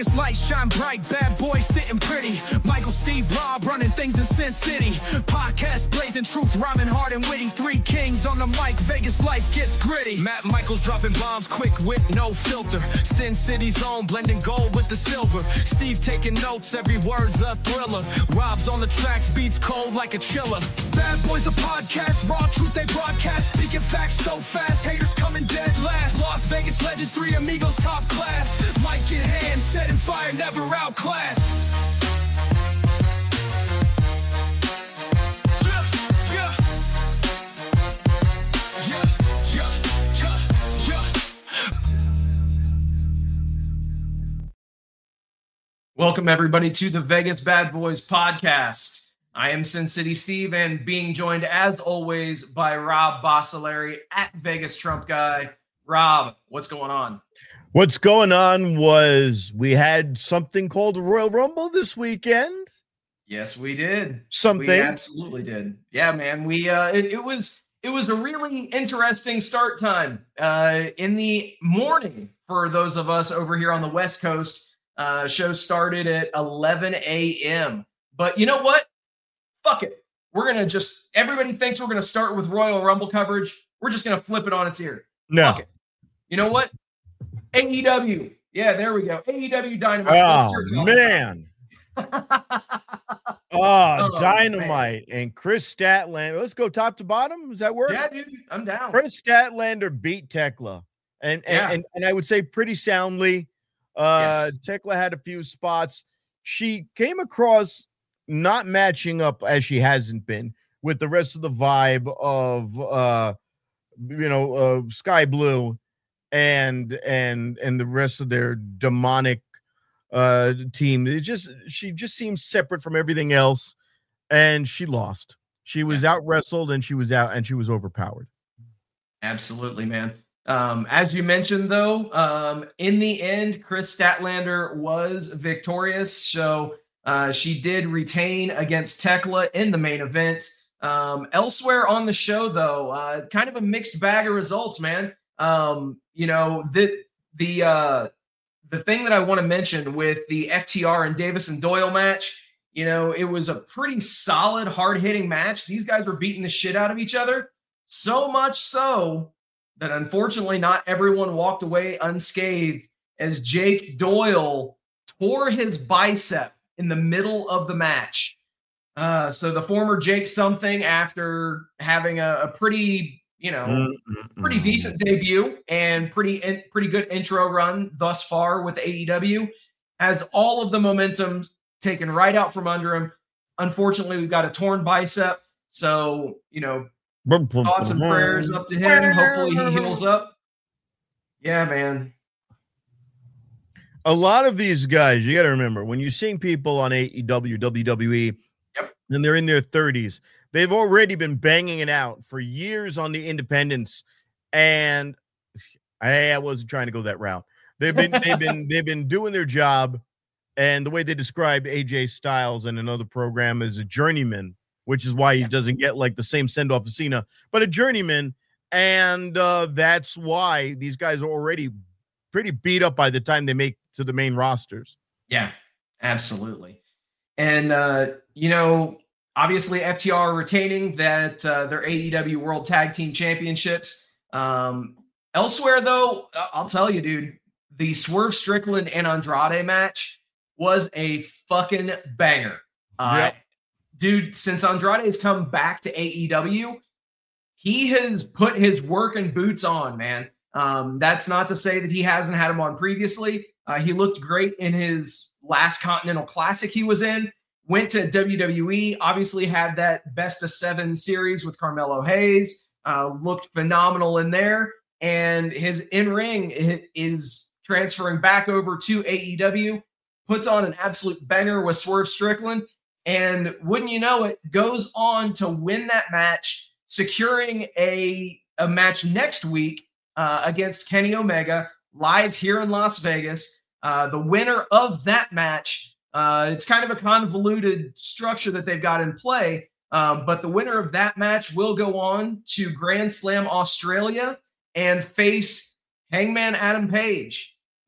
Vegas lights shine bright, bad boys sitting pretty. Michael, Steve, Rob running things in Sin City. Podcast blazing truth, rhyming hard and witty. Three kings on the mic, Vegas life gets gritty. Matt Michaels dropping bombs, quick wit, no filter. Sin City's own, blending gold with the silver. Steve taking notes, every word's a thriller. Rob's on the tracks, beats cold like a chiller. Bad boys a podcast, raw truth they broadcast. Speaking facts so fast, haters coming dead last. Las Vegas legends, three amigos top class. Mic in hand, setting fire, never outclassed. Welcome, everybody, to the Vegas Bad Boys podcast. I am Sin City Steve, and being joined, as always, by Rob Bossolari at Vegas Trump Guy. Rob, what's going on? What's going on was we had something called Royal Rumble this weekend. Yes, we did. Something. We absolutely did. Yeah, man. We it was a really interesting start time in the morning for those of us over here on the West Coast. Show started at 11 a.m. But you know what? Fuck it. We're going to just, everybody thinks we're going to start with Royal Rumble coverage. We're just going to flip it on its ear. No. Fuck it. You know what? AEW. Yeah, there we go. AEW Dynamite. Oh, man. Dynamite. Man. And Chris Statlander. Let's go top to bottom. Does that work? Yeah, dude. I'm down. Chris Statlander beat Tekla. And I would say pretty soundly. Yes. Tekla had a few spots. She came across not matching up as she hasn't been with the rest of the vibe of Sky Blue and the rest of their demonic team. She just seems separate from everything else, and she lost. She was out wrestled, and she was overpowered. Absolutely, man. As you mentioned, though, in the end, Chris Statlander was victorious. So she did retain against Tekla in the main event. Elsewhere on the show, though, kind of a mixed bag of results, man. The thing that I want to mention with the FTR and Davis and Doyle match, it was a pretty solid, hard-hitting match. These guys were beating the shit out of each other. So much so that unfortunately not everyone walked away unscathed as Jake Doyle tore his bicep in the middle of the match. So the former Jake something, after having a pretty decent debut and pretty good intro run thus far with AEW, has all of the momentum taken right out from under him. Unfortunately, we've got a torn bicep. So, thoughts and prayers up to him. Hopefully he heals up. Yeah, man. A lot of these guys, you got to remember, when you're seeing people on AEW, WWE, and they're in their 30s, they've already been banging it out for years on the independents. And I wasn't trying to go that route. They've been doing their job. And the way they described AJ Styles in another program as a journeyman, which is why he doesn't get like the same send-off as Cena, but a journeyman. And that's why these guys are already pretty beat up by the time they make to the main rosters. Yeah, absolutely. And, obviously FTR retaining that their AEW World Tag Team Championships. Elsewhere, though, I'll tell you, dude, the Swerve Strickland and Andrade match was a fucking banger. Dude, since Andrade has come back to AEW, he has put his working boots on, man. That's not to say that he hasn't had them on previously. He looked great in his last Continental Classic he was in. Went to WWE, obviously had that best of 7 series with Carmelo Hayes. Looked phenomenal in there. And his in-ring is transferring back over to AEW. Puts on an absolute banger with Swerve Strickland. And wouldn't you know it, goes on to win that match, securing a match next week against Kenny Omega, live here in Las Vegas. The winner of that match, it's kind of a convoluted structure that they've got in play, but the winner of that match will go on to Grand Slam Australia and face Hangman Adam Page.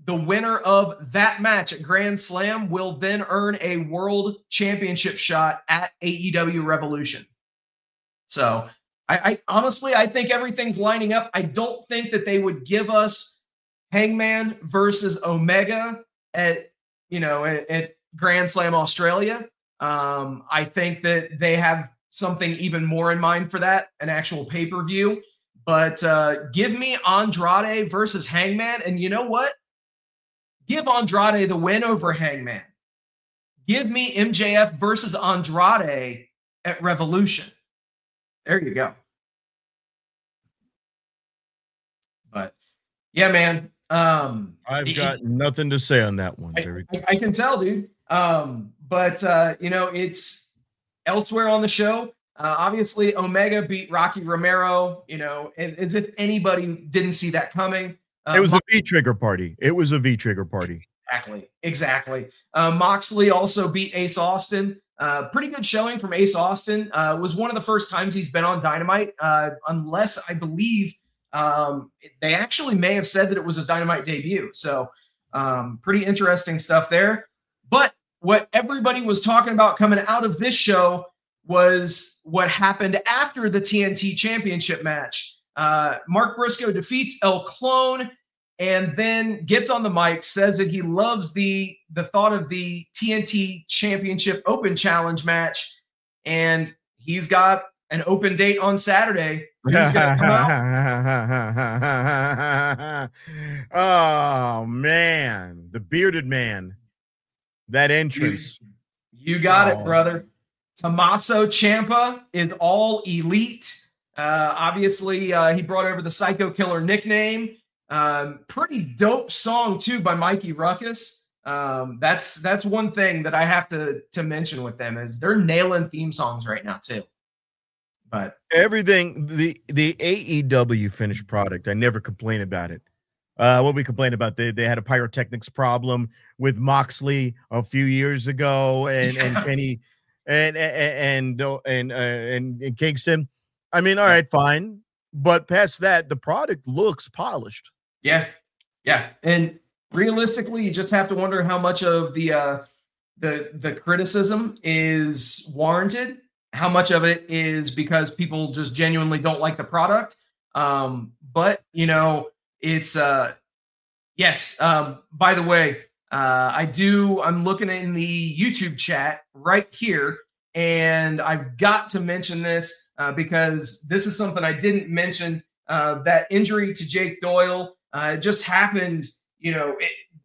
the winner of that match at Grand Slam will then earn a world championship shot at AEW Revolution. So I honestly, I think everything's lining up. I don't think that they would give us Hangman versus Omega at Grand Slam Australia. I think that they have something even more in mind for that, an actual pay-per-view. But give me Andrade versus Hangman. And you know what? Give Andrade the win over Hangman. Give me MJF versus Andrade at Revolution. There you go. But yeah, man. I've got nothing to say on that one. I can tell, dude. But it's elsewhere on the show. Obviously, Omega beat Rocky Romero, as if anybody didn't see that coming. It was a V-trigger party. Exactly. Moxley also beat Ace Austin. Pretty good showing from Ace Austin. Was one of the first times he's been on Dynamite, unless I believe they actually may have said that it was his Dynamite debut. So pretty interesting stuff there. But what everybody was talking about coming out of this show was what happened after the TNT Championship match. Mark Briscoe defeats El Clone and then gets on the mic, says that he loves the thought of the TNT Championship Open Challenge match, and he's got an open date on Saturday. Who's gonna come out? Oh, man. The bearded man. That entrance. You got it, brother. Tommaso Ciampa is all elite. Obviously, he brought over the Psycho Killer nickname. Pretty dope song too by Mikey Ruckus. That's one thing that I have to mention with them is they're nailing theme songs right now too. But everything, the AEW finished product, I never complain about it. What we complained about, they had a pyrotechnics problem with Moxley a few years ago, and Kenny and Kingston. I mean, all right, fine, but past that, the product looks polished. Yeah. And realistically, you just have to wonder how much of the criticism is warranted, how much of it is because people just genuinely don't like the product. But it's yes. By the way, I'm looking in the YouTube chat right here, and I've got to mention this because this is something I didn't mention. That injury to Jake Doyle just happened. You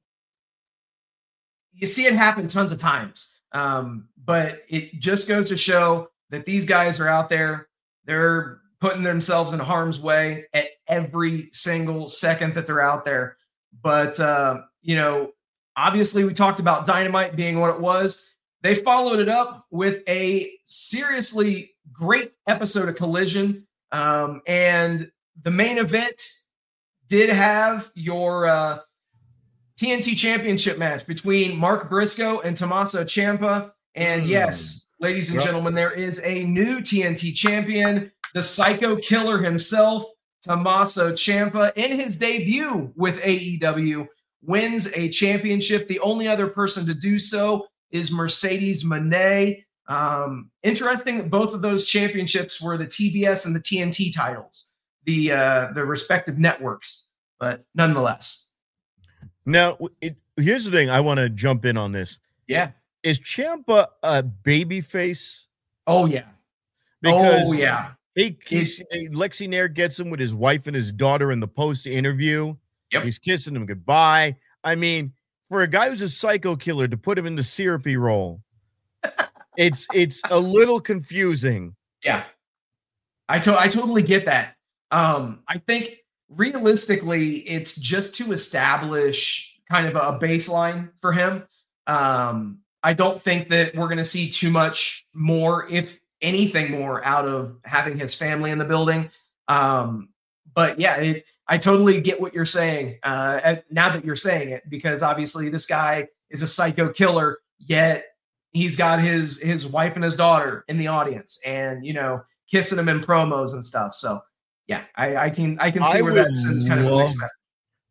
see it happen tons of times, but it just goes to show that these guys are out there. They're putting themselves in harm's way at every single second that they're out there. But, obviously we talked about Dynamite being what it was. They followed it up with a seriously great episode of Collision. And the main event did have your TNT Championship match between Mark Briscoe and Tommaso Ciampa. And yes, ladies and gentlemen, there is a new TNT champion, the Psycho Killer himself, Tommaso Ciampa, in his debut with AEW, wins a championship. The only other person to do so is Mercedes Moné. Interesting that both of those championships were the TBS and the TNT titles, the respective networks, but nonetheless. Now, here's the thing. I want to jump in on this. Yeah. Is Ciampa a babyface? Oh, yeah. Because Lexi Nair gets him with his wife and his daughter in the post-interview. Yep. He's kissing him goodbye. I mean, for a guy who's a psycho killer to put him in the syrupy role, it's a little confusing. Yeah. I totally get that. I think realistically, it's just to establish kind of a baseline for him. I don't think that we're going to see too much more, if anything more, out of having his family in the building. But yeah, I totally get what you're saying now that you're saying it, because obviously this guy is a psycho killer, yet he's got his wife and his daughter in the audience and, kissing him in promos and stuff. So yeah, I can see where that sends kind of a mixed message.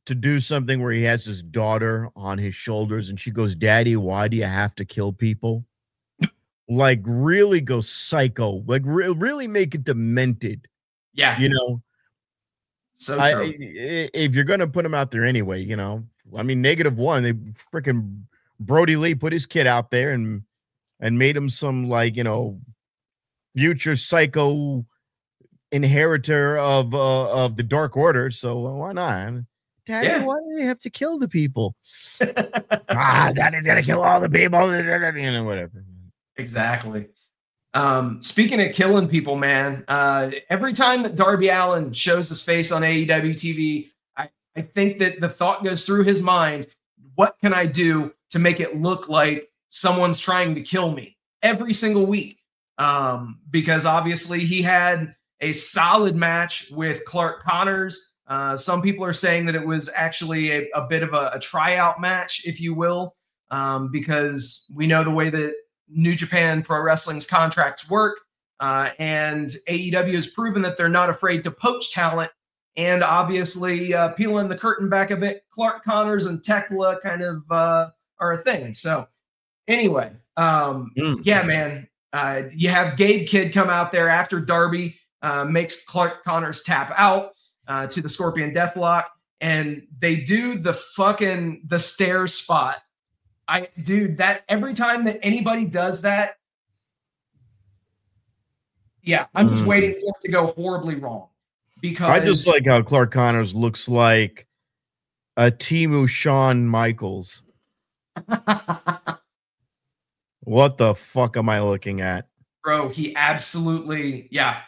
to do something where he has his daughter on his shoulders and she goes, "Daddy, why do you have to kill people?" Like, really go psycho, like really make it demented. Yeah. You know, so true. If you're going to put him out there anyway, you know, I mean, -1, they freaking Brody Lee put his kid out there and made him some, like, you know, future psycho inheritor of the Dark Order. So why not? Daddy, why do they have to kill the people? Daddy's gonna kill all the people, you know, whatever. Exactly. Speaking of killing people, man, every time that Darby Allin shows his face on AEW TV, I think that the thought goes through his mind, what can I do to make it look like someone's trying to kill me every single week? Because obviously he had a solid match with Clark Connors. Some people are saying that it was actually a bit of a tryout match, if you will, because we know the way that New Japan Pro Wrestling's contracts work, and AEW has proven that they're not afraid to poach talent. And obviously, peeling the curtain back a bit, Clark Connors and Tekla kind of are a thing. So anyway, yeah, man, you have Gabe Kidd come out there after Darby makes Clark Connors tap out to the Scorpion Deathlock, and they do the stairs spot. Dude, that every time that anybody does that, yeah, I'm just waiting for it to go horribly wrong. Because I just like how Clark Connors looks like a Timu Shawn Michaels. What the fuck am I looking at? Bro, he absolutely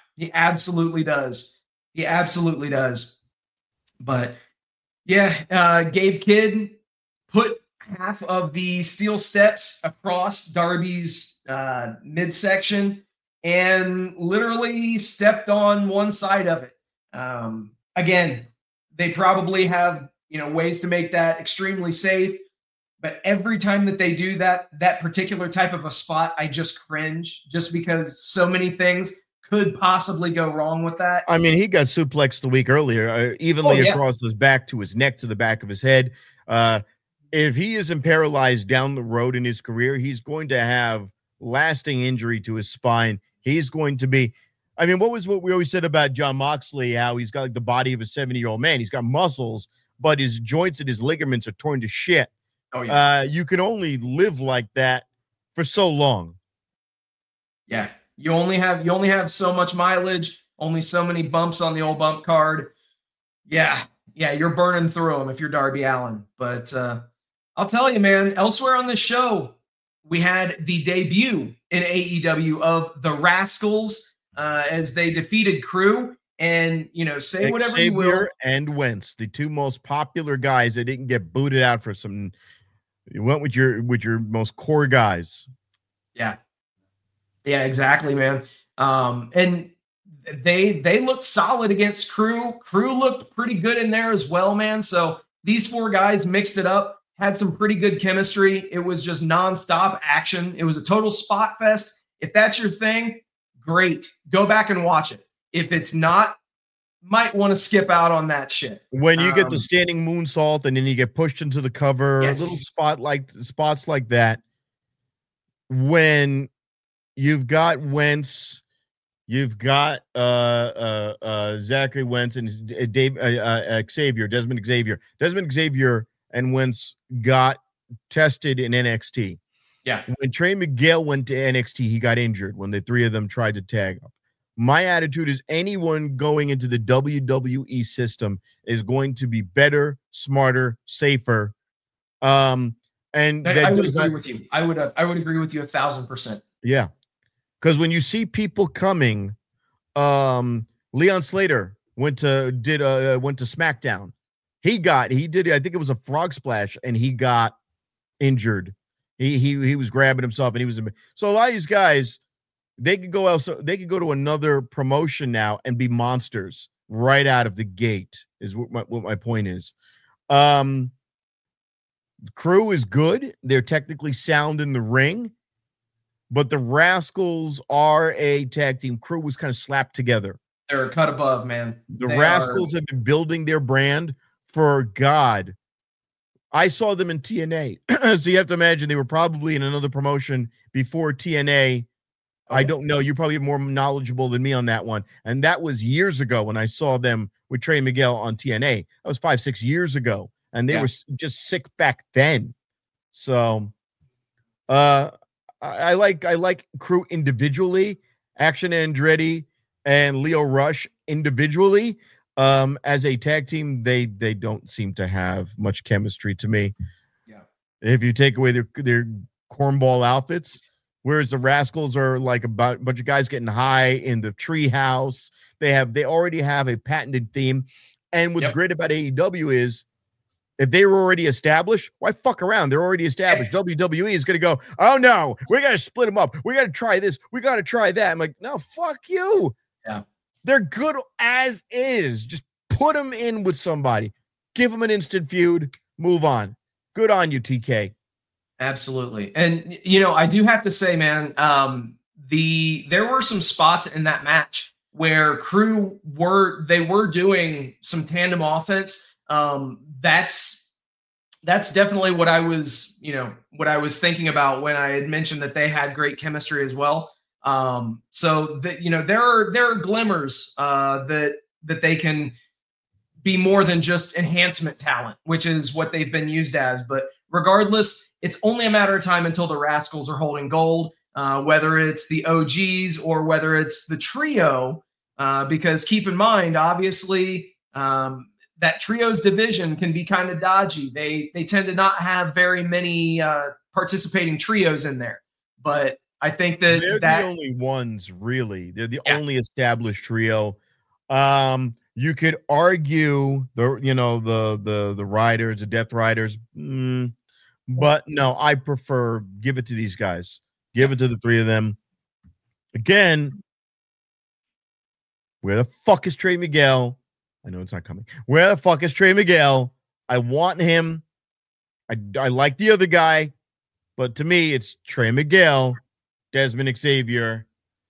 does. He absolutely does. But yeah, Gabe Kidd put half of the steel steps across Darby's midsection and literally stepped on one side of it. Again, they probably have, ways to make that extremely safe, but every time that they do that particular type of a spot, I just cringe, just because so many things could possibly go wrong with that. I mean, he got suplexed the week earlier, evenly across his back to his neck to the back of his head. If he isn't paralyzed down the road in his career, he's going to have lasting injury to his spine. He's going to be, I mean, what we always said about Jon Moxley, how he's got like the body of a 70-year-old man. He's got muscles, but his joints and his ligaments are torn to shit. Oh, yeah. You can only live like that for so long. Yeah. You only have so much mileage, only so many bumps on the old bump card. Yeah. Yeah. You're burning through them if you're Darby Allin. But I'll tell you, man, elsewhere on this show, we had the debut in AEW of the Rascals as they defeated Crew. And, say whatever Xavier you will. And Wentz, the two most popular guys that didn't get booted out for some. You went with your most core guys. Yeah. Yeah, exactly, man. And they looked solid against Crew. Crew looked pretty good in there as well, man. So these four guys mixed it up, had some pretty good chemistry. It was just nonstop action. It was a total spot fest. If that's your thing, great. Go back and watch it. If it's not, might want to skip out on that shit. When you get the standing moonsault and then you get pushed into the cover, yes. Little spots like that. When you've got Wentz, you've got Zachary Wentz and Xavier, Desmond Xavier. Desmond Xavier and Wentz got tested in NXT. Yeah. When Trey Miguel went to NXT, he got injured when the three of them tried to tag up. My attitude is anyone going into the WWE system is going to be better, smarter, safer. And I would agree with you. I would agree with you 1,000%. Yeah. Because when you see people coming, Leon Slater went to SmackDown. He did, I think it was a frog splash, and he got injured. He was grabbing himself, and he was, so a lot of these guys, they could go to another promotion now and be monsters right out of the gate, is what my point is. Crew is good. They're technically sound in the ring, but the Rascals are a tag team. Crew was kind of slapped together. They're a cut above, man. The Rascals have been building their brand for God. I saw them in TNA. So you have to imagine they were probably in another promotion before TNA. I don't know. You're probably more knowledgeable than me on that one. And that was years ago when I saw them with Trey Miguel on TNA. That was 5-6 years ago. And they were just sick back then. So I like Crew individually. Action Andretti and Lio Rush individually. As a tag team, they don't seem to have much chemistry to me. Yeah. If you take away their cornball outfits, whereas the Rascals are like a bunch of guys getting high in the treehouse. They already have a patented theme. And what's great about AEW is if they were already established, why fuck around? They're already established. WWE is going to go, oh no, we got to split them up. We got to try this. We got to try that. I'm like, no, fuck you. Yeah. They're good as is. Just put them in with somebody. Give them an instant feud. Move on. Good on you, TK. Absolutely. And, you know, I do have to say, man, there were some spots in that match where Crew were doing some tandem offense. That's definitely what I was thinking about when I had mentioned that they had great chemistry as well. So that, you know, there are glimmers that they can be more than just enhancement talent, which is what they've been used as. But regardless, it's only a matter of time until the Rascals are holding gold, whether it's the OGs or whether it's the trio, because keep in mind, obviously, that trio's division can be kind of dodgy. They tend to not have very many participating trios in there. But I think they're the only ones, really. They're the only established trio. You could argue the Riders, the Death Riders, but no, I prefer give it to these guys. Give it to the three of them. Again, where the fuck is Trey Miguel? I know it's not coming. Where the fuck is Trey Miguel? I want him. I like the other guy, but to me, it's Trey Miguel, Desmond Xavier,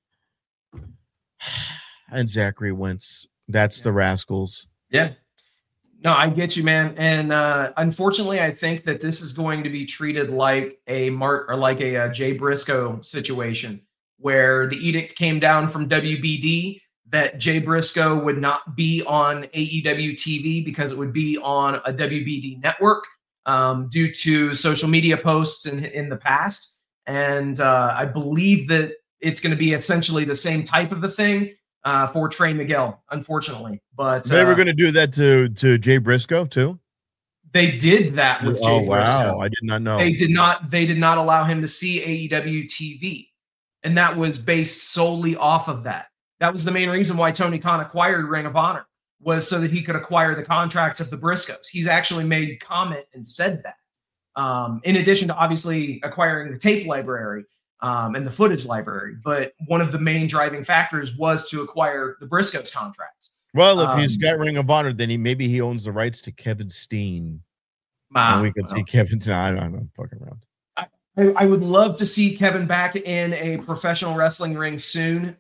and Zachary Wentz. That's the Rascals. Yeah. No, I get you, man. And unfortunately, I think that this is going to be treated like a Jay Briscoe situation, where the edict came down from WBD that Jay Briscoe would not be on AEW TV because it would be on a WBD network due to social media posts in the past. And I believe that it's going to be essentially the same type of a thing for Trey Miguel, unfortunately. But they were going to do that to Jay Briscoe too. They did that with Jay Briscoe. Wow, I did not know. They did not allow him to see AEW TV, and that was based solely off of that. That was the main reason why Tony Khan acquired Ring of Honor, was so that he could acquire the contracts of the Briscoes. He's actually made comment and said that. In addition to obviously acquiring the tape library and the footage library, but one of the main driving factors was to acquire the Briscoes contracts. Well, if he's got Ring of Honor, then maybe he owns the rights to Kevin Steen. And we can see Kevin Steen. I'm fucking around. I would love to see Kevin back in a professional wrestling ring soon.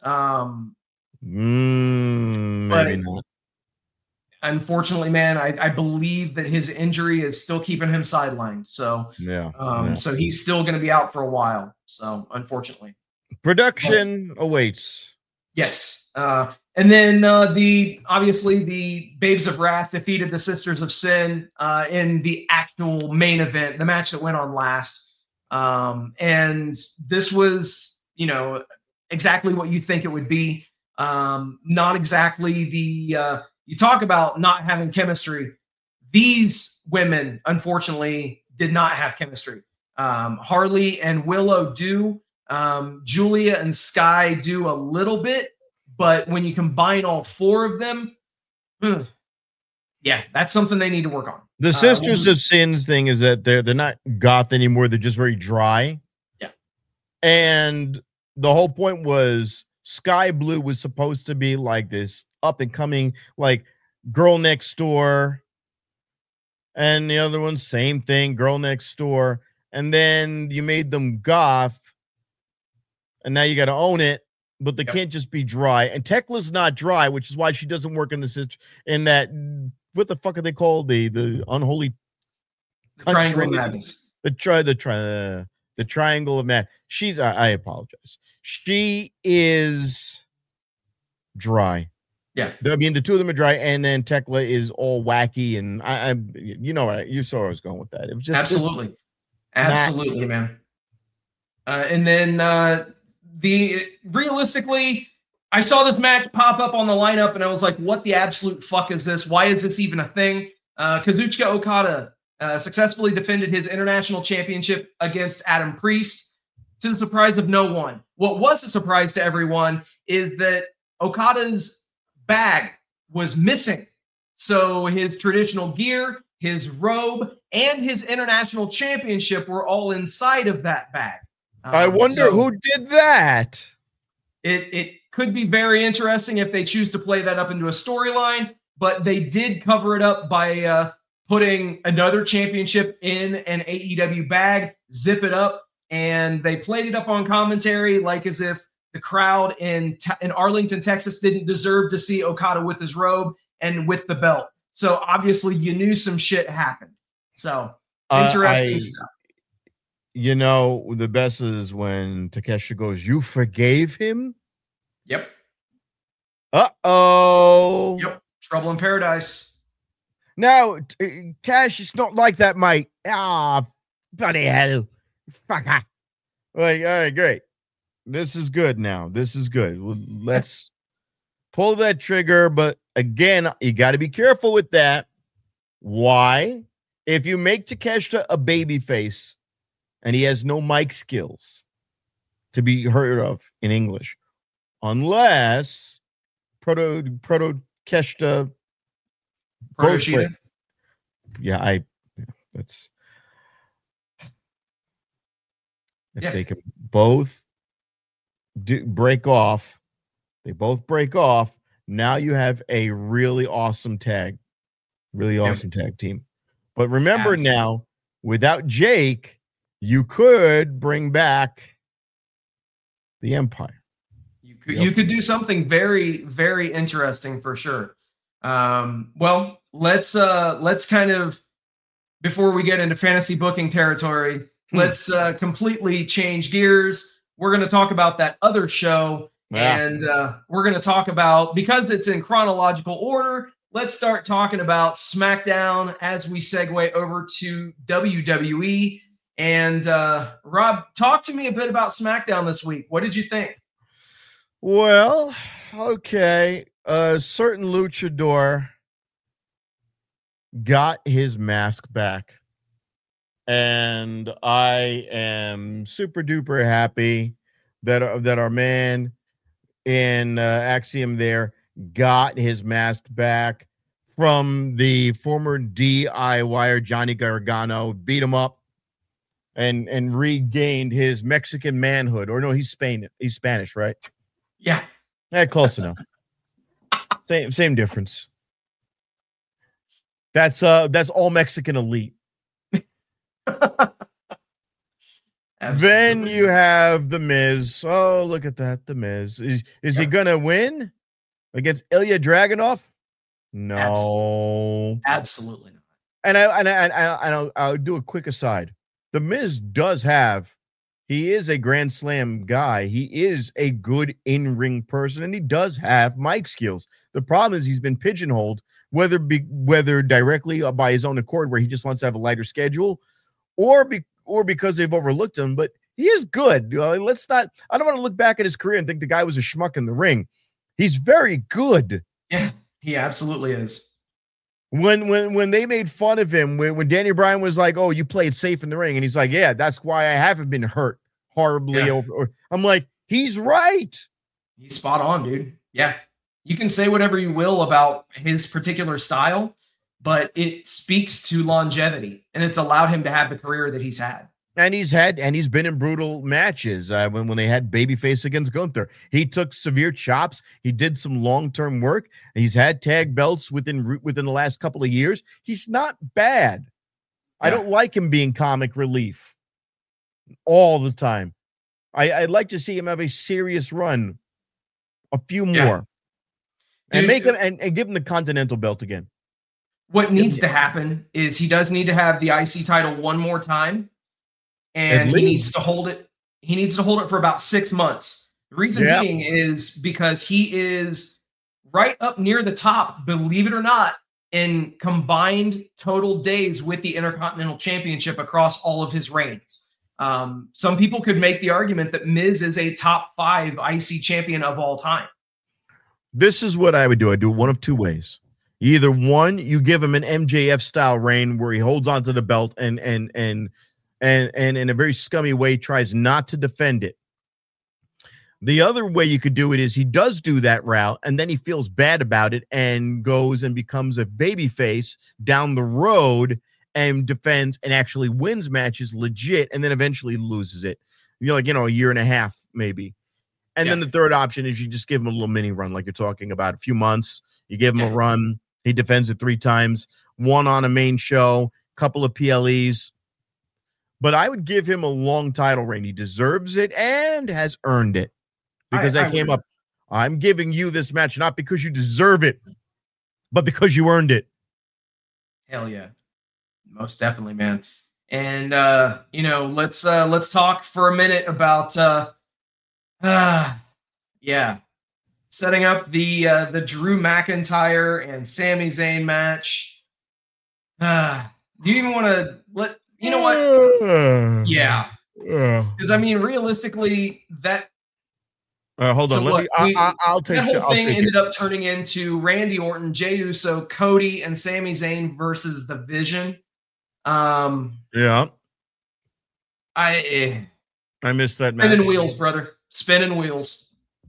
Maybe not. Unfortunately, man, I believe that his injury is still keeping him sidelined. So, so he's still going to be out for a while. So, unfortunately, production awaits. Yes, and then the Babes of Wrath defeated the Sisters of Sin in the actual main event, the match that went on last. And this was, exactly what you think it would be. Not exactly the. You talk about not having chemistry. These women, unfortunately, did not have chemistry. Harley and Willow do. Julia and Sky do a little bit. But when you combine all four of them, that's something they need to work on. The Sisters of Sins thing is that they're not goth anymore. They're just very dry. Yeah. And the whole point was Sky Blue was supposed to be like this up and coming, like Girl Next Door. And the other one, same thing, Girl Next Door. And then you made them goth. And now you got to own it. But they can't just be dry. And Tekla's not dry, which is why she doesn't work in that what the fuck are they called? The unholy Triangle of Madness. The Triangle of Madness. I apologize. She is dry. Yeah. I mean, the two of them are dry, and then Tekla is all wacky, and you saw where I was going with that. It was just absolutely, man. And then realistically, I saw this match pop up on the lineup, and I was like, "What the absolute fuck is this? Why is this even a thing?" Kazuchika Okada successfully defended his international championship against Adam Priest, to the surprise of no one. What was a surprise to everyone is that Okada's bag was missing. So his traditional gear, his robe, and his international championship were all inside of that bag. I wonder who did that. It could be very interesting if they choose to play that up into a storyline, but they did cover it up by putting another championship in an AEW bag, zip it up, and they played it up on commentary like as if the crowd in Arlington, Texas didn't deserve to see Okada with his robe and with the belt. So obviously you knew some shit happened. So interesting stuff. You know, the best is when Takeshita goes, "You forgave him?" Yep. Uh-oh. Yep. Trouble in paradise. Now, Cash, it's not like that, mate. Bloody hell. Fucker. Like, all right, great. This is good now. This is good. Well, let's pull that trigger. But again, you got to be careful with that. Why? If you make Takeshita a babyface and he has no mic skills to be heard of in English, unless Takeshita. Yeah, that's. If they can both break off, they both break off. Now you have a really awesome tag team. But remember now, without Jake, you could bring back the Empire. You could do something very, very interesting for sure. Well, let's kind of, before we get into fantasy booking territory, let's completely change gears. We're going to talk about that other show, and we're going to talk about, because it's in chronological order, let's start talking about SmackDown as we segue over to WWE. And Rob, talk to me a bit about SmackDown this week. What did you think? Well, okay. A certain luchador got his mask back. And I am super duper happy that our man in Axiom there got his mask back from the former DIYer Johnny Gargano, beat him up and regained his Mexican manhood. Or no, he's Spanish, right? Yeah. Close enough. Same difference. That's all Mexican elite. Then you have The Miz. Oh, look at that. The Miz. Is he going to win against Ilya Dragunov? No. Absolutely not. And I'll do a quick aside. The Miz he is a Grand Slam guy. He is a good in-ring person, and he does have mic skills. The problem is he's been pigeonholed, whether directly or by his own accord, where he just wants to have a lighter schedule, or because they've overlooked him. But he is good. I don't want to look back at his career and think the guy was a schmuck in the ring. He's very good. Yeah, he absolutely is. When they made fun of him, when Danny Bryan was like, "Oh, you played safe in the ring," and he's like, "Yeah, that's why I haven't been hurt horribly." I'm like, he's right. He's spot on, dude. Yeah, you can say whatever you will about his particular style, but it speaks to longevity, and it's allowed him to have the career that he's had. And he's been in brutal matches. When they had babyface against Gunther, he took severe chops. He did some long-term work. He's had tag belts within the last couple of years. He's not bad. Yeah. I don't like him being comic relief all the time. I'd like to see him have a serious run, a few more, and make him and give him the Continental belt again. what needs to happen is he does need to have the IC title one more time, and he needs to hold it. He needs to hold it for about 6 months. The reason being is because he is right up near the top, believe it or not, in combined total days with the Intercontinental Championship across all of his reigns. Some people could make the argument that Miz is a top 5 IC champion of all time. This is what I would do. I do it one of 2 ways. Either one, you give him an MJF style reign where he holds onto the belt and in a very scummy way tries not to defend it. The other way you could do it is he does do that route and then he feels bad about it and goes and becomes a babyface down the road and defends and actually wins matches legit and then eventually loses it. You're like, a year and a half maybe. And then the third option is you just give him a little mini run like you're talking about, a few months. You give him a run. He defends it 3 times, 1 on a main show, couple of PLEs. But I would give him a long title reign. He deserves it and has earned it. Because I came up, I'm giving you this match not because you deserve it, but because you earned it. Hell yeah. Most definitely, man. And let's talk for a minute about setting up the Drew McIntyre and Sami Zayn match. Do you even want to let you know what? Yeah. Because realistically, that hold on. I'll take that whole thing ended up turning into Randy Orton, Jey Uso, Cody, and Sami Zayn versus The Vision. I missed that match. Spinning wheels, brother. Spinning wheels.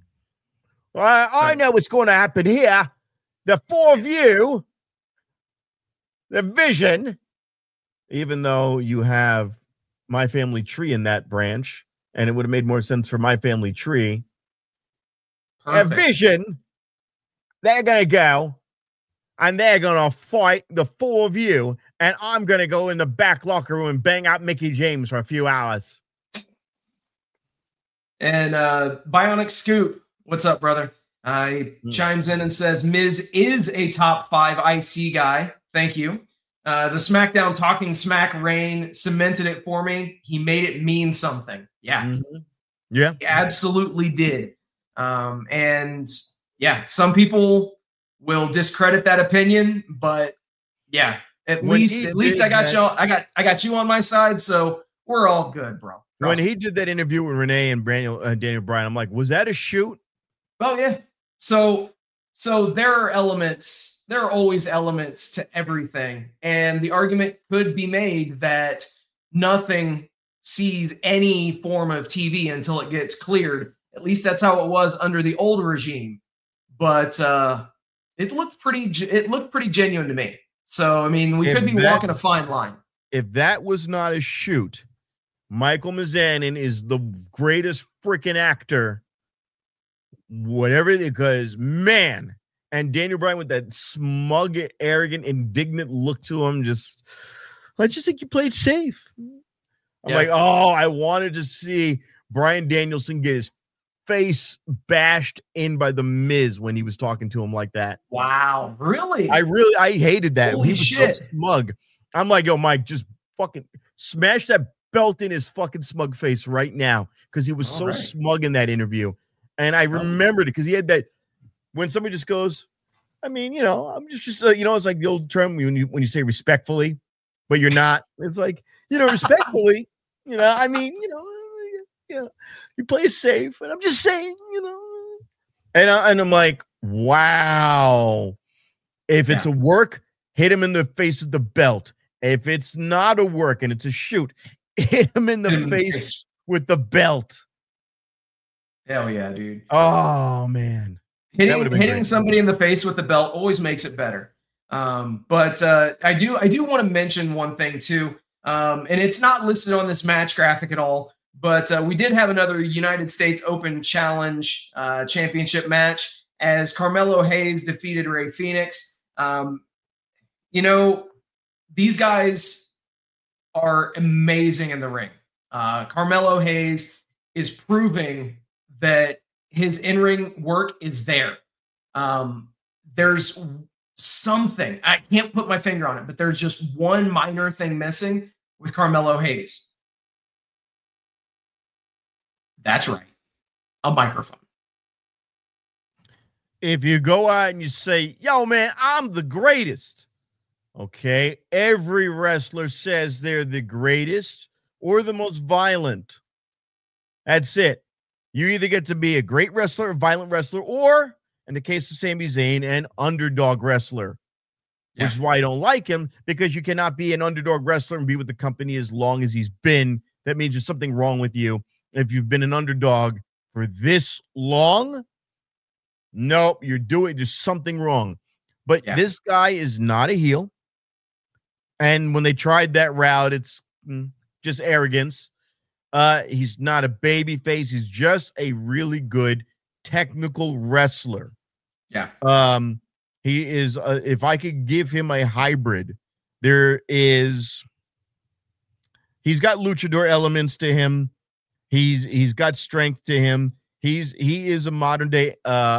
I know what's going to happen here. The 4 of you, The Vision, even though you have My Family Tree in that branch, and it would have made more sense for My Family Tree. A Vision, they're going to go, and they're going to fight the 4 of you, and I'm going to go in the back locker room and bang out Mickie James for a few hours. And Bionic Scoop, what's up, brother? He chimes in and says, Miz is a top 5 IC guy. Thank you. The SmackDown Talking Smack reign cemented it for me. He made it mean something. Yeah. Mm-hmm. Yeah. He absolutely did. And some people will discredit that opinion, but at least I got y'all. I got you on my side, so we're all good, bro. When he did that interview with Renee and Daniel Bryan, I'm like, was that a shoot? Oh yeah. So there are elements. There are always elements to everything, and the argument could be made that nothing sees any form of TV until it gets cleared. At least that's how it was under the old regime. But it looked pretty genuine to me. So we could be walking a fine line. If that was not a shoot, Michael Mizanin is the greatest freaking actor, whatever, because man, and Daniel Bryan with that smug, arrogant, indignant look to him, I just think you played safe. I'm like, I wanted to see Bryan Danielson get his face bashed in by The Miz when he was talking to him like that. Wow, really? I hated that. Holy he was shit. So smug. I'm like, yo, Mike, just fucking smash that belt in his fucking smug face right now, because he was smug in that interview. And I remembered it because he had that when somebody just goes, I'm just it's like the old term when you say respectfully, but you're not. It's like, respectfully, you play it safe, and I'm just saying, and I'm like, wow. If it's a work, hit him in the face with the belt. If it's not a work and it's a shoot, hit him in the face with the belt. Hell yeah, dude. Oh man. Hitting somebody in the face with the belt always makes it better. But I do want to mention one thing too. And it's not listed on this match graphic at all, but we did have another United States Open Challenge championship match as Carmelo Hayes defeated Rey Fenix. These guys are amazing in the ring. Carmelo Hayes is proving that his in-ring work is there. There's something. I can't put my finger on it, but there's just one minor thing missing with Carmelo Hayes. That's right. A microphone. If you go out and you say, yo, man, I'm the greatest. Okay. Every wrestler says they're the greatest or the most violent. That's it. You either get to be a great wrestler, a violent wrestler, or in the case of Sami Zayn, an underdog wrestler, which is why I don't like him, because you cannot be an underdog wrestler and be with the company as long as he's been. That means there's something wrong with you. If you've been an underdog for this long, nope, you're doing there's something wrong. But this guy is not a heel. And when they tried that route, it's just arrogance. He's not a baby face. He's just a really good technical wrestler. Yeah. He is, if I could give him a hybrid, he's got luchador elements to him. He's got strength to him. He is a modern day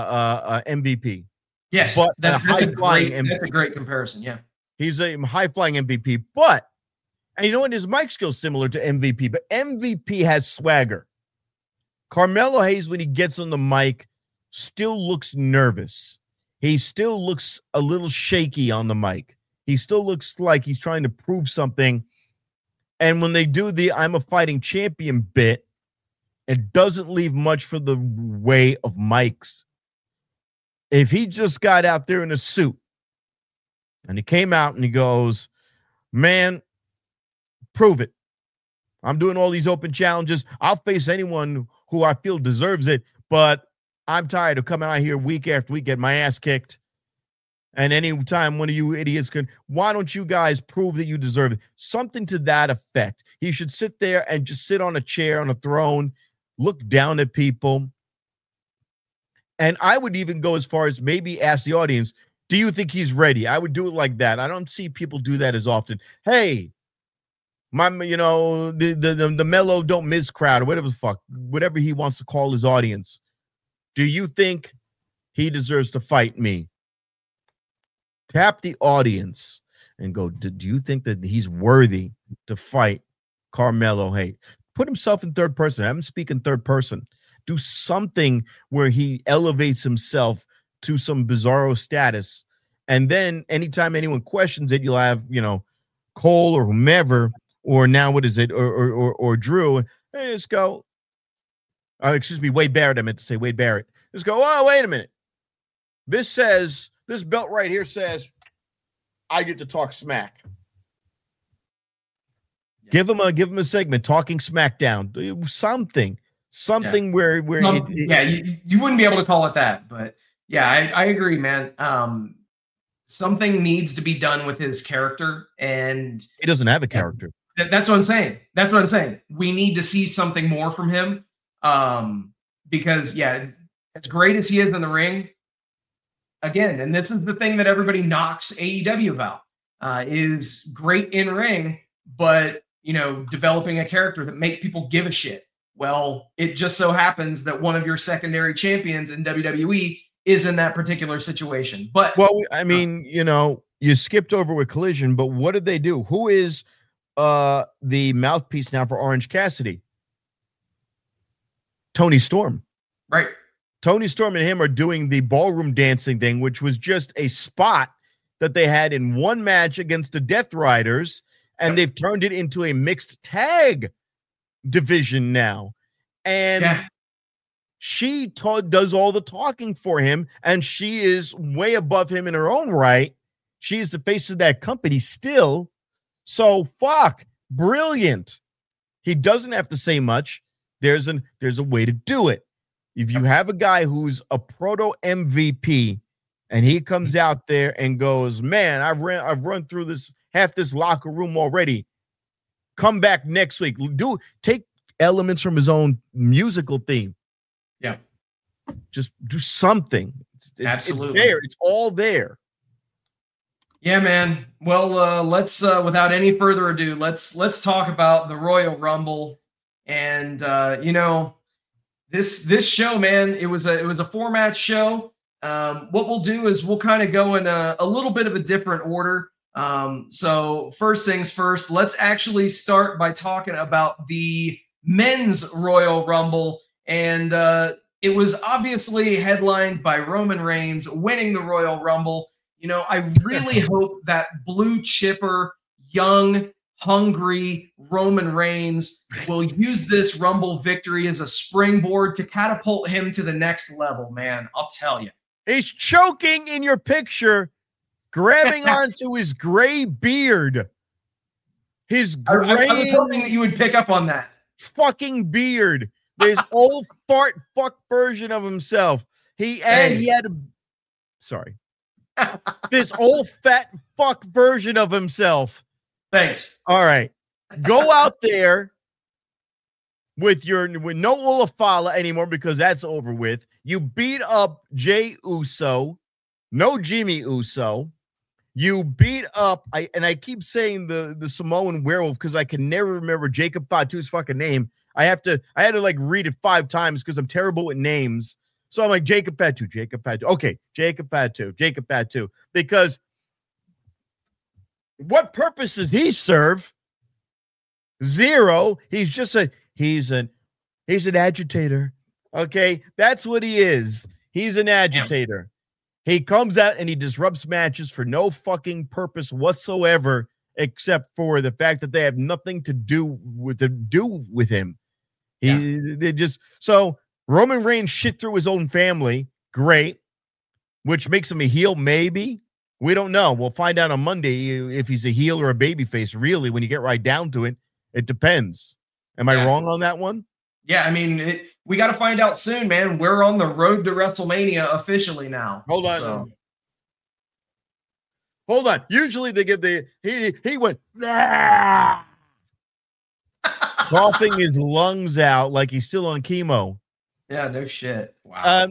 MVP. Yes, but that's a great comparison. Yeah. He's a high flying MVP, but and you know what? His mic skill's similar to MVP, but MVP has swagger. Carmelo Hayes, when he gets on the mic, still looks nervous. He still looks a little shaky on the mic. He still looks like he's trying to prove something. And when they do the I'm a fighting champion bit, it doesn't leave much for the way of mics. If he just got out there in a suit and he came out and he goes, man, prove it. I'm doing all these open challenges. I'll face anyone who I feel deserves it, but I'm tired of coming out here week after week, get my ass kicked. And anytime one of you idiots why don't you guys prove that you deserve it? Something to that effect. He should sit there and just sit on a chair, on a throne, look down at people. And I would even go as far as maybe ask the audience, do you think he's ready? I would do it like that. I don't see people do that as often. Hey, the mellow don't miss crowd or whatever he wants to call his audience. Do you think he deserves to fight me? Tap the audience and go, do you think that he's worthy to fight Carmelo Hayes? Put himself in third person. Have him speak in third person. Do something where he elevates himself to some bizarro status. And then anytime anyone questions it, you'll have, Cole or whomever, or now what is it, or Drew, hey, just go, Wade Barrett. I meant to say Wade Barrett. Just go, oh, wait a minute. This belt right here says I get to talk smack. Yeah. Give him a segment, talking SmackDown. Something where you wouldn't be able to call it that, but yeah, I agree, man. Something needs to be done with his character, and he doesn't have a character. That's what I'm saying. We need to see something more from him, because as great as he is in the ring, again, and this is the thing that everybody knocks AEW about, is great in ring, but developing a character that make people give a shit. Well, it just so happens that one of your secondary champions in WWE is in that particular situation. But you skipped over with Collision, but what did they do? Who is the mouthpiece now for Orange Cassidy? Tony Storm. Right. Tony Storm and him are doing the ballroom dancing thing, which was just a spot that they had in one match against the Death Riders, and they've turned it into a mixed tag division now. And she does all the talking for him, and she is way above him in her own right. She is the face of that company still. So brilliant. He doesn't have to say much. There's a way to do it. If you have a guy who's a proto MVP and he comes out there and goes, man, I've run through half this locker room already. Come back next week. Take elements from his own musical theme. Yeah. Just do something. Absolutely. It's there. It's all there. Yeah, man. Well, let's without any further ado, let's talk about the Royal Rumble. And this show, man, it was a 4-match show. what we'll do is we'll kind of go in a little bit of a different order. So first things first, let's actually start by talking about the men's Royal Rumble. And it was obviously headlined by Roman Reigns winning the Royal Rumble. You know, I really hope that blue chipper, young, hungry Roman Reigns will use this Rumble victory as a springboard to catapult him to the next level, man. I'll tell you. He's choking in your picture, grabbing onto his gray beard. His gray I was hoping that you would pick up on that. Fucking beard. This old fart fuck version of himself. He had sorry. This old fat fuck version of himself. Thanks. All right. Go out there with no Olafala anymore because that's over with. You beat up Jey Uso, no Jimmy Uso. You beat up, I keep saying the Samoan werewolf because I can never remember Jacob Fatu's fucking name. I had to like read it 5 times because I'm terrible with names. So I'm like, Jacob Fatu. Okay, Jacob Fatu. Because what purpose does he serve? 0. He's just he's an agitator. Okay, that's what he is. He's an agitator. He comes out and he disrupts matches for no fucking purpose whatsoever, except for the fact that they have nothing to do with him. So Roman Reigns shit through his own family. Great. Which makes him a heel, maybe. We don't know. We'll find out on Monday if he's a heel or a babyface. Really, when you get right down to it, it depends. Am I wrong on that one? Yeah, I mean, we got to find out soon, man. We're on the road to WrestleMania officially now. Hold on. Hold on. Usually they give he went coughing his lungs out like he's still on chemo. Yeah, no shit. Wow.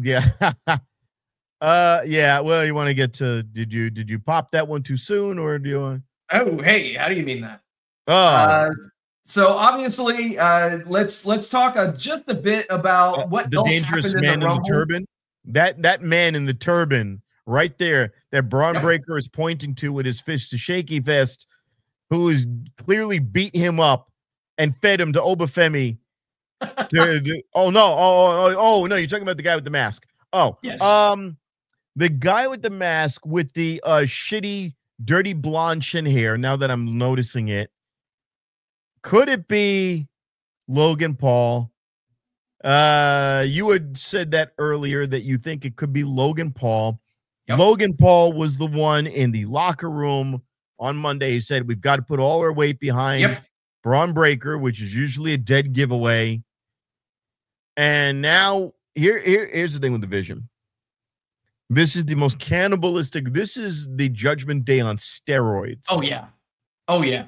Yeah. Well, you want to get to? Did you pop that one too soon, or do you want? Oh, hey, how do you mean that? So obviously, let's talk just a bit about what the else dangerous happened man in the turban. That man in the turban right there, that Braun Breaker is pointing to with his fist, the shaky fist, who has clearly beat him up and fed him to Obafemi. Oh no, you're talking about the guy with the mask. Oh, yes. The guy with the mask with the shitty, dirty blonde chin hair. Now that I'm noticing it. Could it be Logan Paul? You had said that earlier that you think it could be Logan Paul. Yep. Logan Paul was the one in the locker room on Monday. He said, we've got to put all our weight behind Braun Breaker, which is usually a dead giveaway. And now here's the thing with the Vision. This is the most cannibalistic. This is the Judgment Day on steroids. Oh, yeah.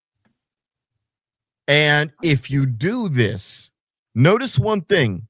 And if you do this, notice one thing.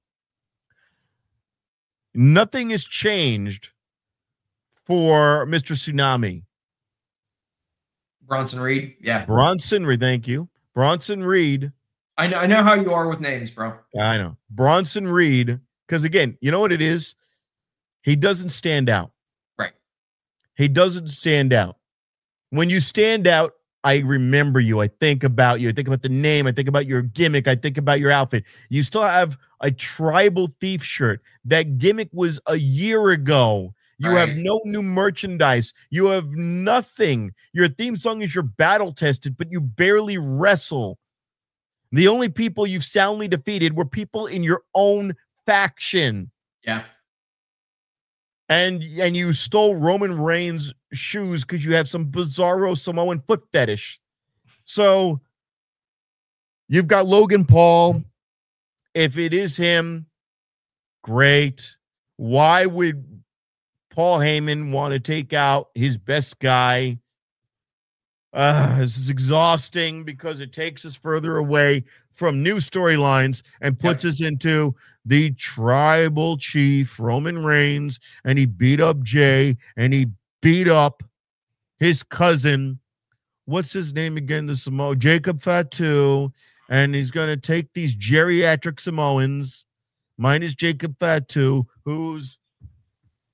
Nothing has changed for Mr. Tsunami. Bronson Reed. Yeah. Bronson Reed. Thank you. Bronson Reed. I know how you are with names, bro. I know. Bronson Reed. Because again, you know what it is? He doesn't stand out. Right. He doesn't stand out. When you stand out, I remember you. I think about you. I think about the name. I think about your gimmick. I think about your outfit. You still have a tribal thief shirt. That gimmick was a year ago. You have no new merchandise. You have nothing. Your theme song is your battle tested, but you barely wrestle. The only people you've soundly defeated were people in your own faction. Yeah. And you stole Roman Reigns' shoes because you have some bizarro Samoan foot fetish. So you've got Logan Paul. If it is him, great. Why would Paul Heyman want to take out his best guy? This is exhausting because it takes us further away from new storylines and puts us into the tribal chief, Roman Reigns, and he beat up Jay, and he beat up his cousin. What's his name again? The Samoan, Jacob Fatu, and he's going to take these geriatric Samoans, minus Jacob Fatu, who's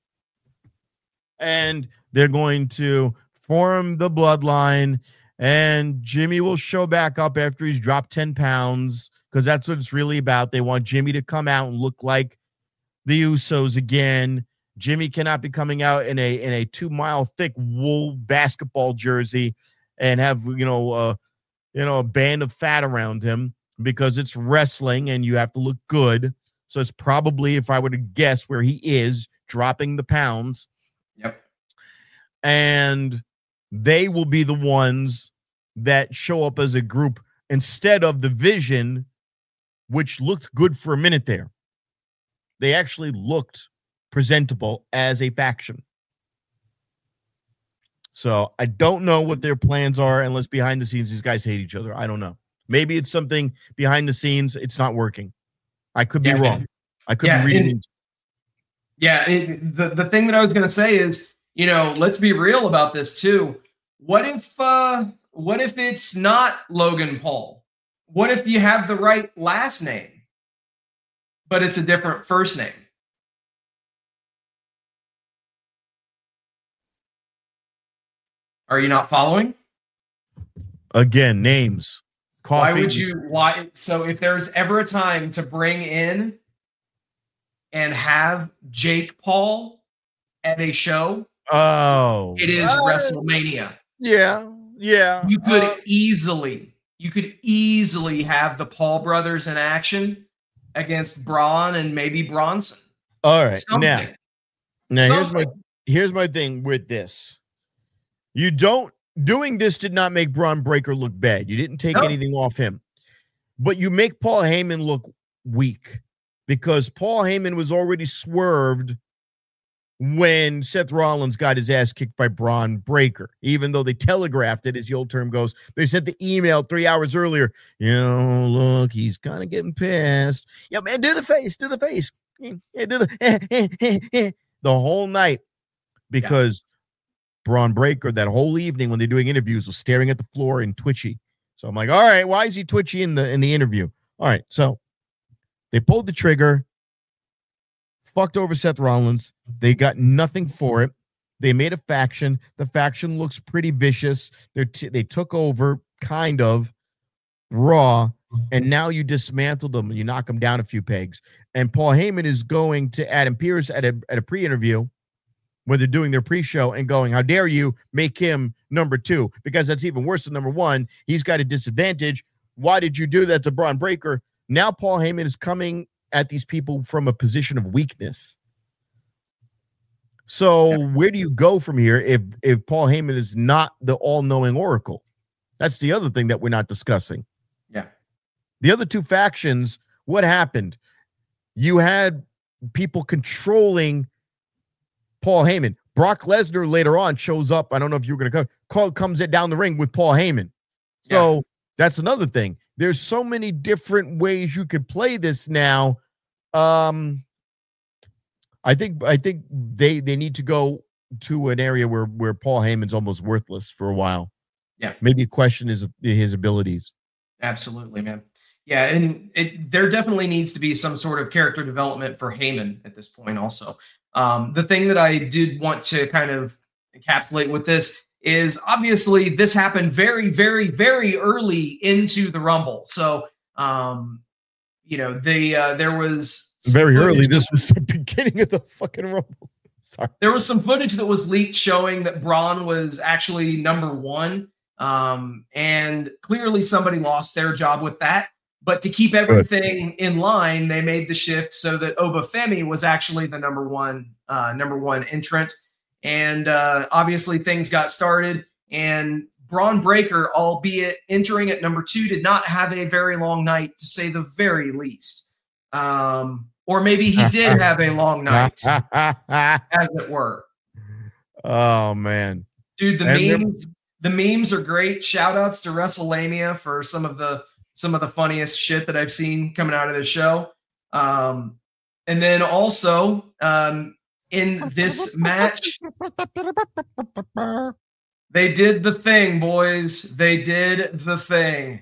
and they're going to form the bloodline, and Jimmy will show back up after he's dropped 10 pounds, because that's what it's really about. They want Jimmy to come out and look like the Usos again. Jimmy cannot be coming out in a 2-mile thick wool basketball jersey and have a band of fat around him, because it's wrestling and you have to look good. So it's probably, if I were to guess, where he is dropping the pounds. Yep. And they will be the ones that show up as a group instead of the Vision, which looked good for a minute there. They actually looked presentable as a faction. So I don't know what their plans are, unless behind the scenes these guys hate each other. I don't know. Maybe it's something behind the scenes. It's not working. I could be wrong. I could be reading. The thing that I was going to say is, let's be real about this too. What if it's not Logan Paul? What if you have the right last name, but it's a different first name? Are you not following? Again, names. Coffee. Why? So if there's ever a time to bring in and have Jake Paul at a show, it is WrestleMania. Yeah. You could easily have the Paul brothers in action against Braun and maybe Bronson. All right. Now here's my thing with this. Doing this did not make Braun Breaker look bad. You didn't take anything off him. But you make Paul Heyman look weak, because Paul Heyman was already swerved when Seth Rollins got his ass kicked by Braun Breaker, even though they telegraphed it, as the old term goes. They sent the email 3 hours earlier. Look, he's kind of getting pissed. Yeah, man, do the face. Yeah, do the whole night, because Braun Breaker that whole evening when they're doing interviews was staring at the floor and twitchy. So I'm like, all right, why is he twitchy in the interview? All right, so they pulled the trigger, fucked over Seth Rollins. They got nothing for it. They made a faction. The faction looks pretty vicious. They took over kind of Raw, and now you dismantled them. You knock them down a few pegs. And Paul Heyman is going to Adam Pearce at a pre-interview, when they're doing their pre-show, and going, how dare you make him number 2? Because that's even worse than number 1. He's got a disadvantage. Why did you do that to Braun Breaker? Now Paul Heyman is coming at these people from a position of weakness. So where do you go from here if Paul Heyman is not the all-knowing oracle? That's the other thing that we're not discussing. Yeah. The other two factions, what happened? You had people controlling Paul Heyman. Brock Lesnar later on shows up. I don't know if you were going to comes it down the ring with Paul Heyman. So that's another thing. There's so many different ways you could play this now. I think they need to go to an area where Paul Heyman's almost worthless for a while. Yeah. Maybe question his abilities. Absolutely, man. Yeah, and there definitely needs to be some sort of character development for Heyman at this point also. The thing that I did want to kind of encapsulate with this is obviously this happened very, very, very early into the Rumble. So, there was very early. This was the beginning of the fucking Rumble. Sorry. There was some footage that was leaked showing that Braun was actually number 1. And clearly somebody lost their job with that. But to keep everything in line, they made the shift so that Obafemi was actually the number one entrant. And obviously things got started. And Braun Breaker, albeit entering at number 2, did not have a very long night, to say the very least. Or maybe he did have a long night, as it were. Oh, man. Dude, the memes are great. Shout outs to WrestleMania for some of the funniest shit that I've seen coming out of this show. And then also in this match, they did the thing, boys. They did the thing.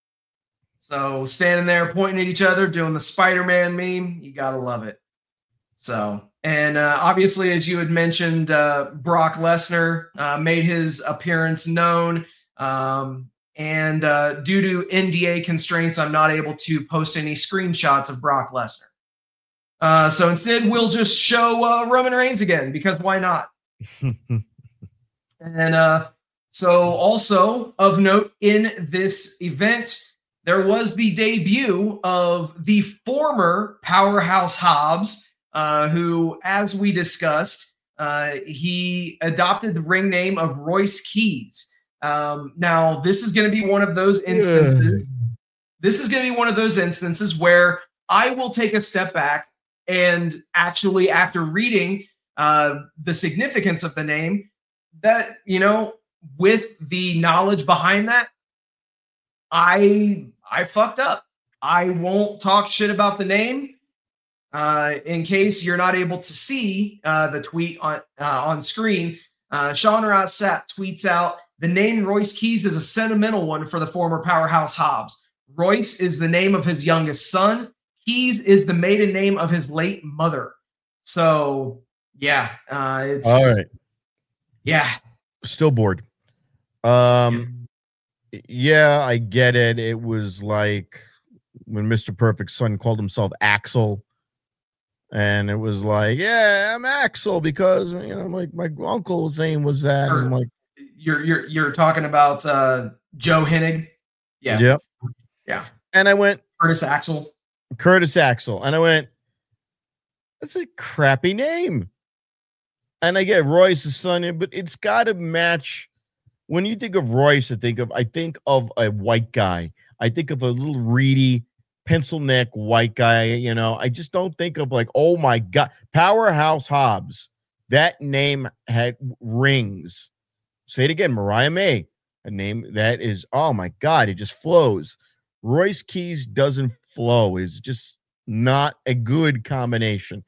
So standing there pointing at each other, doing the Spider-Man meme, you gotta love it. So, and obviously, as you had mentioned, Brock Lesnar made his appearance known. And due to NDA constraints, I'm not able to post any screenshots of Brock Lesnar. So instead, we'll just show Roman Reigns again, because why not? And so also of note in this event, there was the debut of the former Powerhouse Hobbs, who, as we discussed, he adopted the ring name of Royce Keys. Now, this is going to be one of those instances. This is going to be one of those instances where I will take a step back and actually, after reading the significance of the name, that, with the knowledge behind that, I fucked up. I won't talk shit about the name. In case you're not able to see the tweet on screen, Sean Ross Sapp tweets out, the name Royce Keys is a sentimental one for the former Powerhouse Hobbs. Royce is the name of his youngest son. Keys is the maiden name of his late mother. So, yeah. It's all right. Yeah. Still bored. Yeah, I get it. It was like when Mr. Perfect's son called himself Axel. And it was like, yeah, I'm Axel because, my uncle's name was that. Sure. I'm like, You're talking about Joe Hennig? Yeah. Yep. Yeah. And I went Curtis Axel. And I went, that's a crappy name. And I get Royce's son, but it's got to match. When you think of Royce, I think of a white guy. I think of a little reedy, pencil neck white guy. I just don't think of like, oh my God, Powerhouse Hobbs. That name had rings. Say it again, Mariah May, a name that is, oh my God, it just flows. Royce Keys doesn't flow. It's just not a good combination.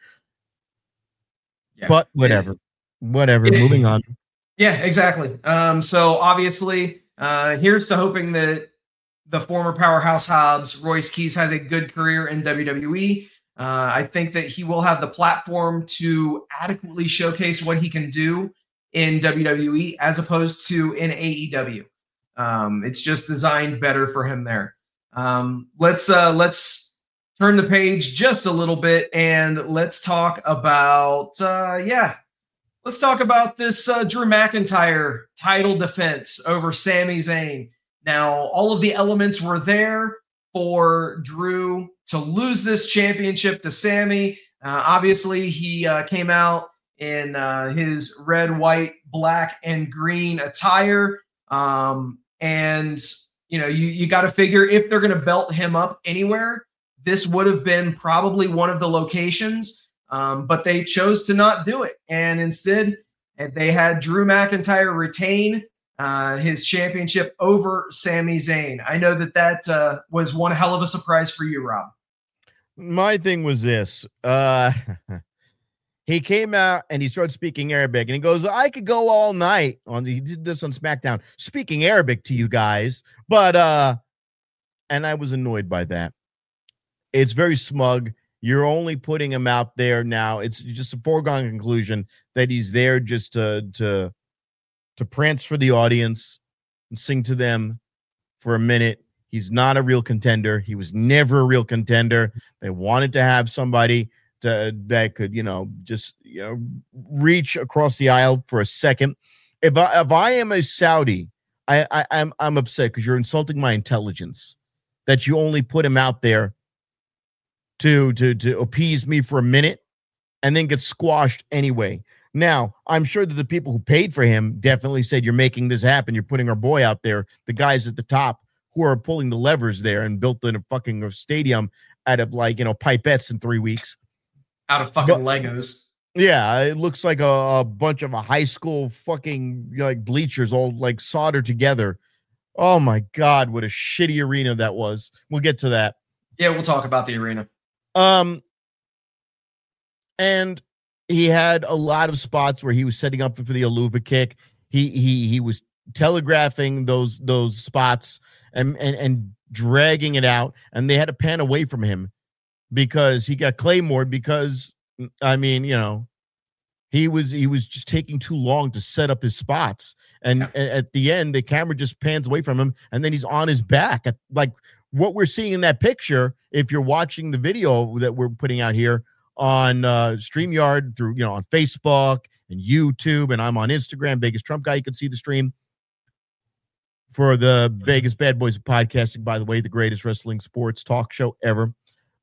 Yeah. But whatever. Moving on. Yeah, exactly. So obviously, here's to hoping that the former Powerhouse Hobbs, Royce Keys, has a good career in WWE. I think that he will have the platform to adequately showcase what he can do in WWE as opposed to in AEW. It's just designed better for him there. Let's turn the page just a little bit and let's talk about let's talk about this Drew McIntyre title defense over Sami Zayn. Now, all of the elements were there for Drew to lose this championship to Sami. Obviously, he came out in his red, white, black, and green attire. And, you got to figure if they're going to belt him up anywhere, this would have been probably one of the locations. But they chose to not do it. And instead, they had Drew McIntyre retain his championship over Sami Zayn. I know that was one hell of a surprise for you, Rob. My thing was this. He came out and he started speaking Arabic and he goes, I could go all night he did this on SmackDown, speaking Arabic to you guys. But, and I was annoyed by that. It's very smug. You're only putting him out there now. It's just a foregone conclusion that he's there just to prance for the audience and sing to them for a minute. He's not a real contender. He was never a real contender. They wanted to have somebody that could, just reach across the aisle for a second. If I am a Saudi, I'm upset because you're insulting my intelligence that you only put him out there to appease me for a minute and then get squashed anyway. Now, I'm sure that the people who paid for him definitely said, you're making this happen. You're putting our boy out there, the guys at the top who are pulling the levers there and built in a fucking stadium out of pipettes in 3 weeks. Out of fucking Legos. Yeah, it looks like a bunch of a high school fucking bleachers all soldered together. Oh my God, what a shitty arena that was. We'll get to that. Yeah, we'll talk about the arena. And he had a lot of spots where he was setting up for the Aluva kick. He was telegraphing those spots and dragging it out, and they had to pan away from him because he got Claymored because I mean, he was just taking too long to set up his spots. And at the end, the camera just pans away from him, and then he's on his back. Like what we're seeing in that picture, if you're watching the video that we're putting out here on StreamYard through, on Facebook and YouTube, and I'm on Instagram, Vegas Trump Guy, you can see the stream for the Vegas Bad Boys of Podcasting, by the way, the greatest wrestling sports talk show ever.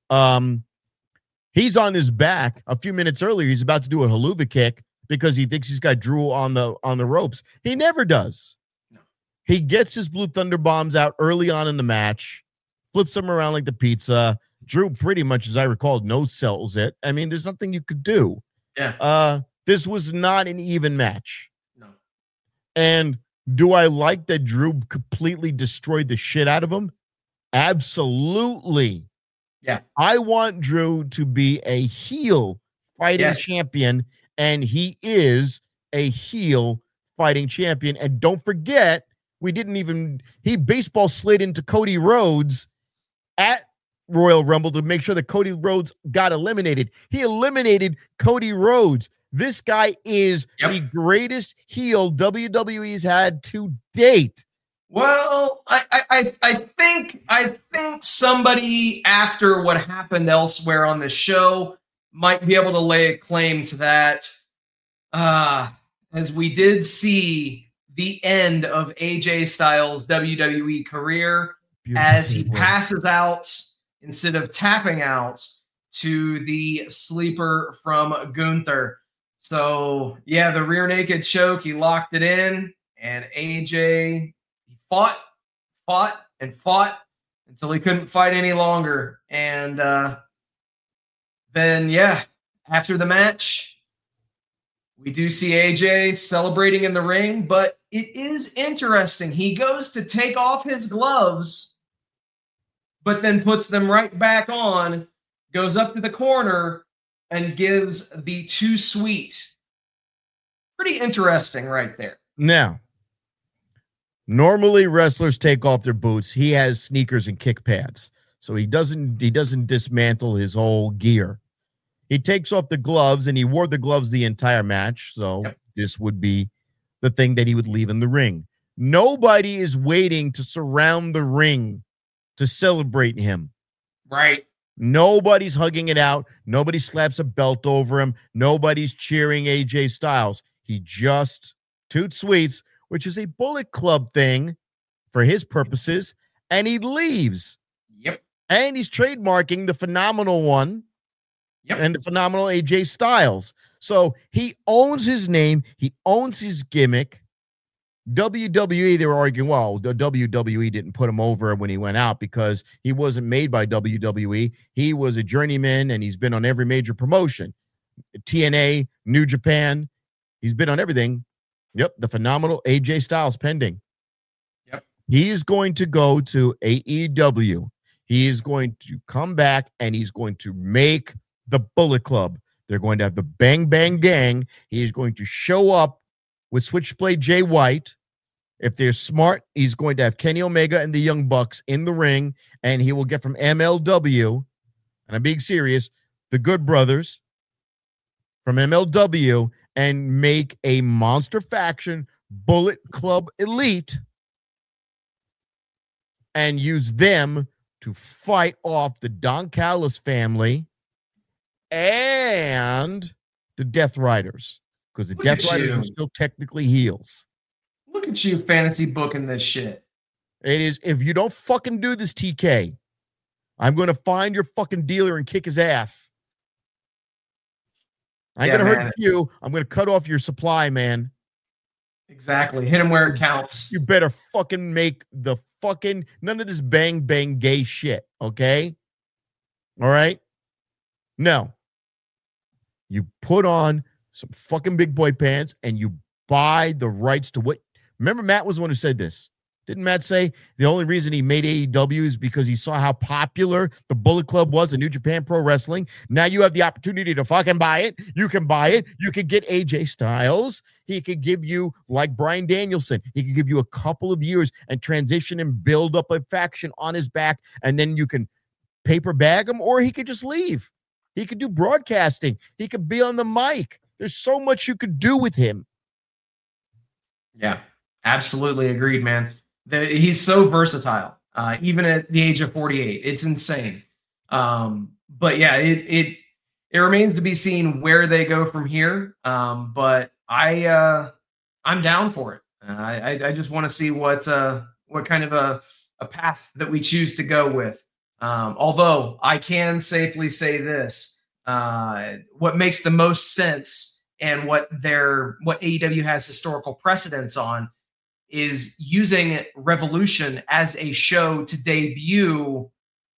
He's on his back. A few minutes earlier, he's about to do a haluva kick because he thinks he's got Drew on the ropes. He never does. No. He gets his Blue Thunder bombs out early on in the match, flips them around like the pizza. Drew, pretty much as I recall, no-sells it. I mean, there's nothing you could do. Yeah. This was not an even match. No. And do I like that Drew completely destroyed the shit out of him? Absolutely. Yeah. I want Drew to be a heel fighting champion, and he is a heel fighting champion. And don't forget, he baseball slid into Cody Rhodes at Royal Rumble to make sure that Cody Rhodes got eliminated. He eliminated Cody Rhodes. This guy is the greatest heel WWE's had to date. Well, I think somebody after what happened elsewhere on the show might be able to lay a claim to that. As we did see the end of AJ Styles' WWE career as he passes out instead of tapping out to the sleeper from Gunther. So, the rear naked choke, he locked it in, and AJ fought until he couldn't fight any longer. And then, after the match, we do see AJ celebrating in the ring, but it is interesting. He goes to take off his gloves, but then puts them right back on, goes up to the corner, and gives the too sweet. Pretty interesting right there. Now, normally wrestlers take off their boots. He has sneakers and kick pads, so he doesn't dismantle his whole gear. He takes off the gloves, and he wore the gloves the entire match, so this would be the thing that he would leave in the ring. Nobody is waiting to surround the ring to celebrate him. Right. Nobody's hugging it out. Nobody slaps a belt over him. Nobody's cheering AJ Styles. He just toots sweets, which is a Bullet Club thing for his purposes, and he leaves. Yep. And he's trademarking the Phenomenal One and the Phenomenal AJ Styles. So he owns his name. He owns his gimmick. WWE, they were arguing, well, the WWE didn't put him over when he went out because he wasn't made by WWE. He was a journeyman, and he's been on every major promotion. TNA, New Japan. He's been on everything. Yep, the Phenomenal AJ Styles pending. Yep. He is going to go to AEW. He is going to come back, and he's going to make the Bullet Club. They're going to have the Bang Bang Gang. He's going to show up with Switchblade Jay White. If they're smart, he's going to have Kenny Omega and the Young Bucks in the ring, and he will get from MLW, and I'm being serious, the Good Brothers from MLW, and make a monster faction, Bullet Club Elite, and use them to fight off the Don Callis family and the Death Riders, because the Death Riders are still technically heels. Look at you fantasy booking this shit. It is, if you don't fucking do this, TK, I'm going to find your fucking dealer and kick his ass. I ain't going to hurt you. I'm going to cut off your supply, man. Exactly. Hit him where it counts. You better fucking make the fucking, none of this bang, bang, gay shit, okay? All right? No. You put on some fucking big boy pants and you buy the rights to what. Remember, Matt was the one who said this. Didn't Matt say the only reason he made AEW is because he saw how popular the Bullet Club was in New Japan Pro Wrestling? Now you have the opportunity to fucking buy it. You can buy it. You can get AJ Styles. He could give you, like Bryan Danielson, he could give you a couple of years and transition and build up a faction on his back, and then you can paper bag him, or he could just leave. He could do broadcasting. He could be on the mic. There's so much you could do with him. Yeah, absolutely agreed, man. He's so versatile, even at the age of 48. It's insane. But yeah, it remains to be seen where they go from here. But I'm down for it. I just want to see what kind of a path that we choose to go with. Although I can safely say this, what makes the most sense and what AEW has historical precedence on is using Revolution as a show to debut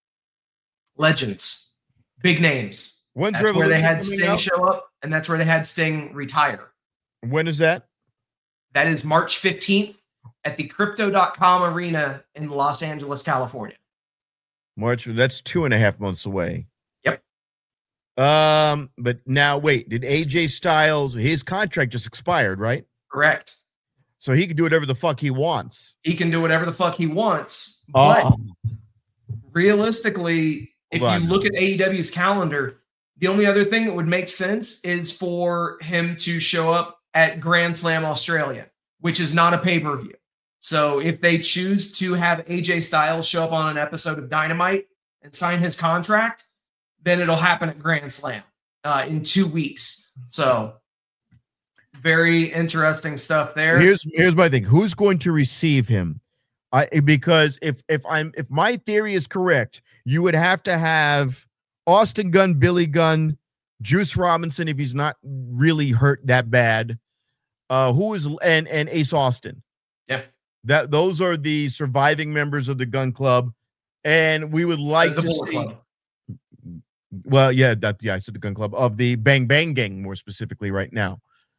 legends, big names. When's that's where they had Sting out? show up, and that's where they had Sting retire. When is that? That is March 15th at the Crypto.com Arena in Los Angeles, California. March, that's 2.5 months away. Yep. But now wait, did AJ Styles, his contract just expired, right? Correct. So he can do whatever the fuck he wants. He can do whatever the fuck he wants. But realistically, if you look at AEW's calendar, the only other thing that would make sense is for him to show up at Grand Slam Australia, which is not a pay-per-view. So if they choose to have AJ Styles show up on an episode of Dynamite and sign his contract, then it'll happen at Grand Slam in 2 weeks. So very interesting stuff there. Here's my thing. Who's going to receive him? Because if my theory is correct, you would have to have Austin Gunn, Billy Gunn, Juice Robinson if he's not really hurt that bad. And Ace Austin. Yeah. Those are the surviving members of the Gun Club. And we would like to see Club. Well, yeah, I said the Gun Club of the Bang Bang Gang more specifically right now.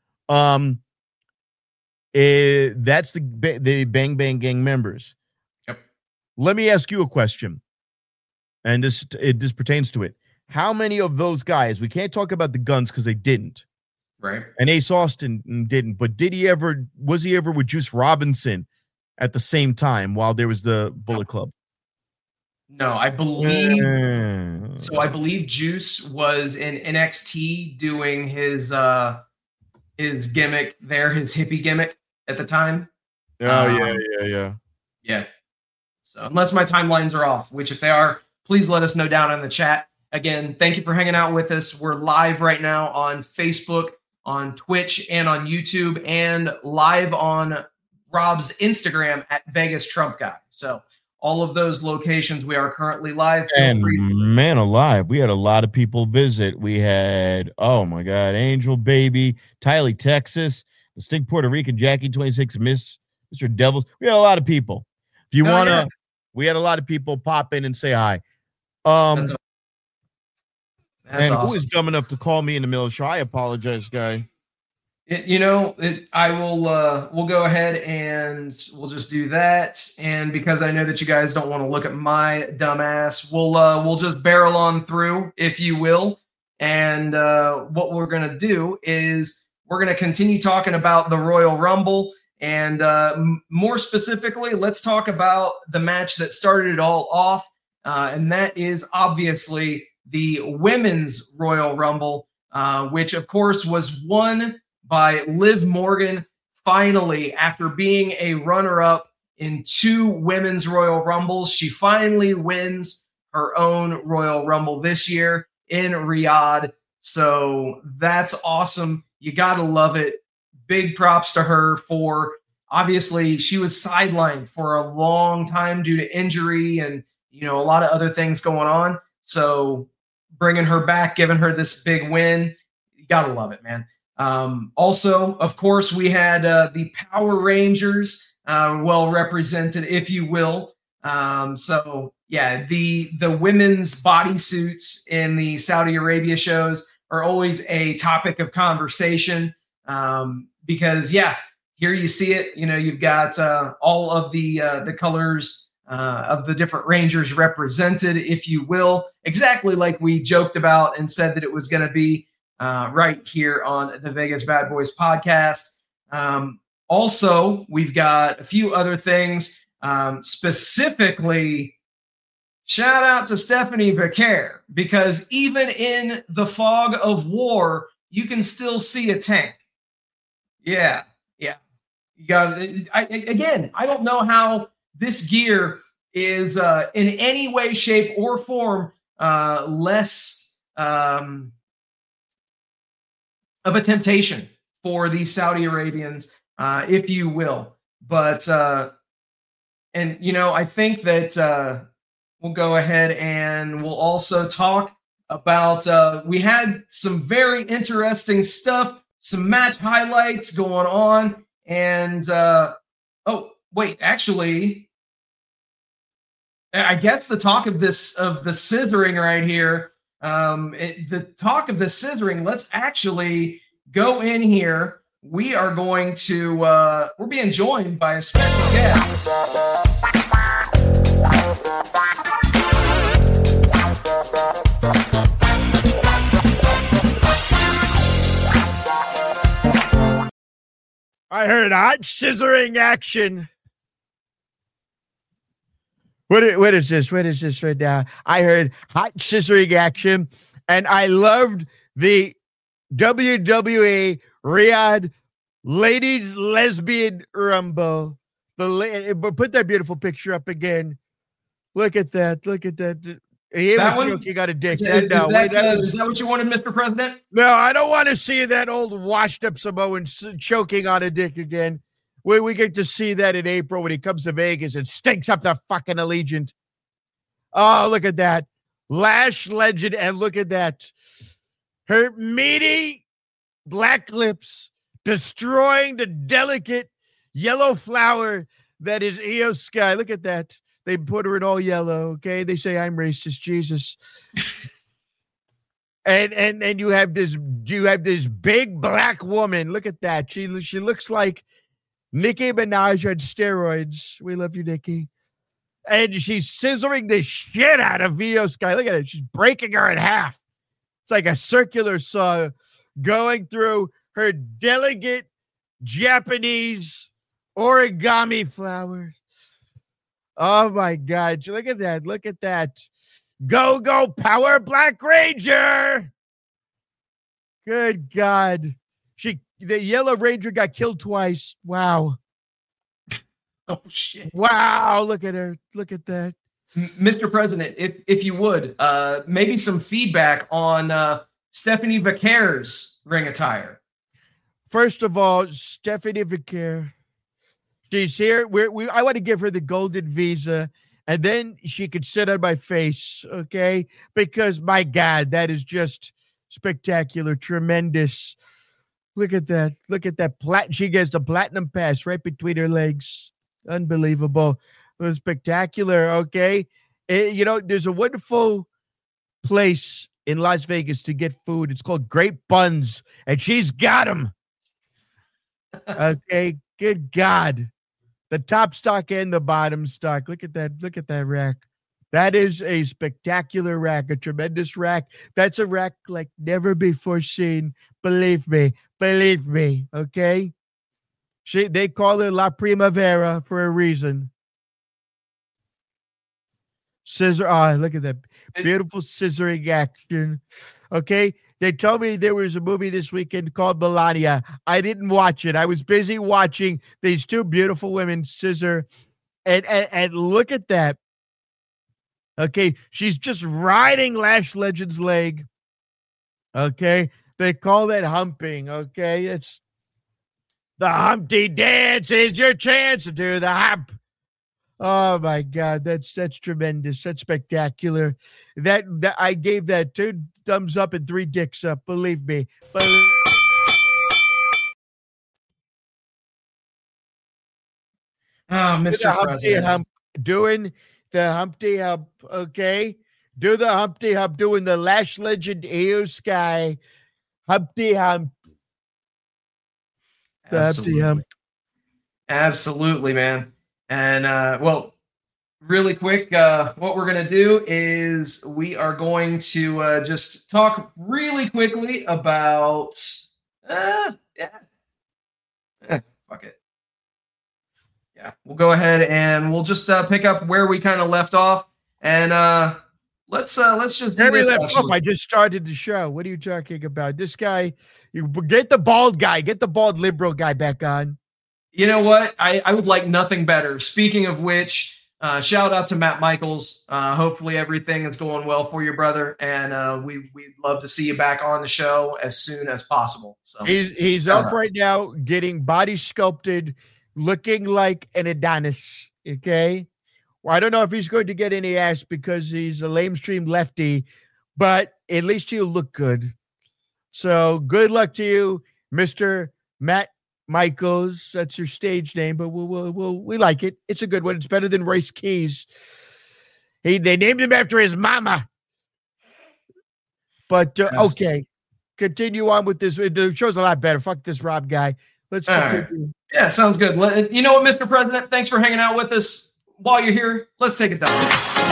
That's the Bang Bang Gang members. Yep. Let me ask you a question. And this pertains to it. How many of those guys, we can't talk about the Guns because they didn't. Right. And Ace Austin didn't, but was he ever with Juice Robinson at the same time while there was the Bullet Club? No, I believe so. I believe Juice was in NXT doing his gimmick there, his hippie gimmick at the time. Oh, yeah. So unless my timelines are off, which if they are, please let us know down in the chat. Again, thank you for hanging out with us. We're live right now on Facebook, on Twitch, and on YouTube, and live on Rob's Instagram at Vegas Trump Guy. So all of those locations we are currently live. Man alive, we had a lot of people visit. We had, oh my God, Angel Baby, Tylee, Texas, Distinct Puerto Rican, Jackie 26, Mr. Devils. We had a lot of people. If you want to, we had a lot of people pop in and say hi. That's and awesome. Who is dumb enough to call me in the middle of the show? I apologize, guy. I will. We'll go ahead and we'll just do that. And because I know that you guys don't want to look at my dumb ass, we'll just barrel on through, if you will. And what we're gonna do is we're gonna continue talking about the Royal Rumble, and more specifically, let's talk about the match that started it all off, and that is obviously the Women's Royal Rumble, which of course was won by Liv Morgan, finally, after being a runner-up in 2 Women's Royal Rumbles. She finally wins her own Royal Rumble this year in Riyadh. So that's awesome. You got to love it. Big props to her for, obviously, she was sidelined for a long time due to injury and, a lot of other things going on. So bringing her back, giving her this big win, you got to love it, man. Also, of course, we had the Power Rangers well represented, if you will. So, yeah, the women's bodysuits in the Saudi Arabia shows are always a topic of conversation because, yeah, here you see it. You've got all of the colors of the different Rangers represented, if you will, exactly like we joked about and said that it was going to be. Right here on the Vegas Bad Boys podcast. Also, we've got a few other things, specifically Shout out to Stephanie Vicaire, because even in the fog of war, you can still see a tank. Yeah. You got again, I don't know how this gear is in any way, shape, or form less of a temptation for these Saudi Arabians, if you will. But and I think that we'll go ahead and we'll also talk about we had some very interesting stuff, some match highlights going on, and oh wait, actually, I guess the talk of the scissoring right here, the talk of the scissoring. Let's actually go in here. We are going to we're being joined by a special guest. I heard hot scissoring action. What is this? What is this right now? I heard hot scissoring action, and I loved the WWE Riyadh Ladies Lesbian Rumble. Put that beautiful picture up again. Look at that. Look at that. He was joking on a dick. Is that what you wanted, Mr. President? No, I don't want to see that old washed-up Samoan choking on a dick again. We get to see that in April when he comes to Vegas and stinks up the fucking Allegiant. Oh, look at that. Lash legend, and look at that. Her meaty black lips destroying the delicate yellow flower that is Io Sky. Look at that. They put her in all yellow, okay? They say I'm racist, Jesus. and you have this big black woman. Look at that. She looks like Nicki Minaj on steroids. We love you, Nicki. And she's scissoring the shit out of Io Sky. Look at it. She's breaking her in half. It's like a circular saw going through her delicate Japanese origami flowers. Oh my God. Look at that. Look at that. Go power Black Ranger. Good God. The Yellow Ranger got killed twice. Wow. Oh shit. Wow. Look at her. Look at that. Mr. President, if you would, maybe some feedback on Stephanie Vicaire's ring attire. First of all, Stephanie Vicaire, she's here. I want to give her the golden visa, and then she could sit on my face, okay? Because, my God, that is just spectacular, tremendous. Look at that. Look at that. She gets the platinum pass right between her legs. Unbelievable. It was spectacular, okay? There's a wonderful place in Las Vegas to get food. It's called Great Buns, and she's got them. Okay, good God. The top stock and the bottom stock. Look at that. Look at that rack. That is a spectacular rack, a tremendous rack. That's a rack like never before seen. Believe me. Believe me. Okay? They call it La Primavera for a reason. Scissor. Oh, look at that. Beautiful scissoring action. Okay? They told me there was a movie this weekend called Melania. I didn't watch it. I was busy watching these two beautiful women scissor. And look at that. Okay, she's just riding Lash Legend's leg. Okay, they call that humping. Okay, it's the Humpty Dance is your chance to do the hump. Oh my God, that's tremendous. That's spectacular. That I gave that 2 thumbs up and 3 dicks up. Believe me. Mr. President. Doing the Humpty Hump, okay? Do the Humpty Hump, doing the Lash Legend Io Sky Humpty Hump. The Humpty Hump. Absolutely, man. And, well, really quick, what we're going to do is we are going to just talk really quickly about, fuck it. Yeah, we'll go ahead and we'll just pick up where we kind of left off And let's just do Where we this. left off, I just started the show. What are you talking about? This guy, you get the bald guy, get the bald liberal guy back on. You know what? I would like nothing better. Speaking of which, shout out to Matt Michaels. Hopefully everything is going well for your brother, and we'd love to see you back on the show as soon as possible. So he's off right now, getting body sculpted, looking like an Adonis. Okay, well, I don't know if he's going to get any ass because he's a lamestream lefty, but at least he'll look good. So good luck to you, Mr. Matt Michaels. That's your stage name, but we like it. It's a good one. It's better than Royce Keys. They named him after his mama. But okay, continue on with this. The show's a lot better. Fuck this Rob guy. Let's continue. Right. Yeah, sounds good. You know what, Mr. President? Thanks for hanging out with us while you're here. Let's take it down.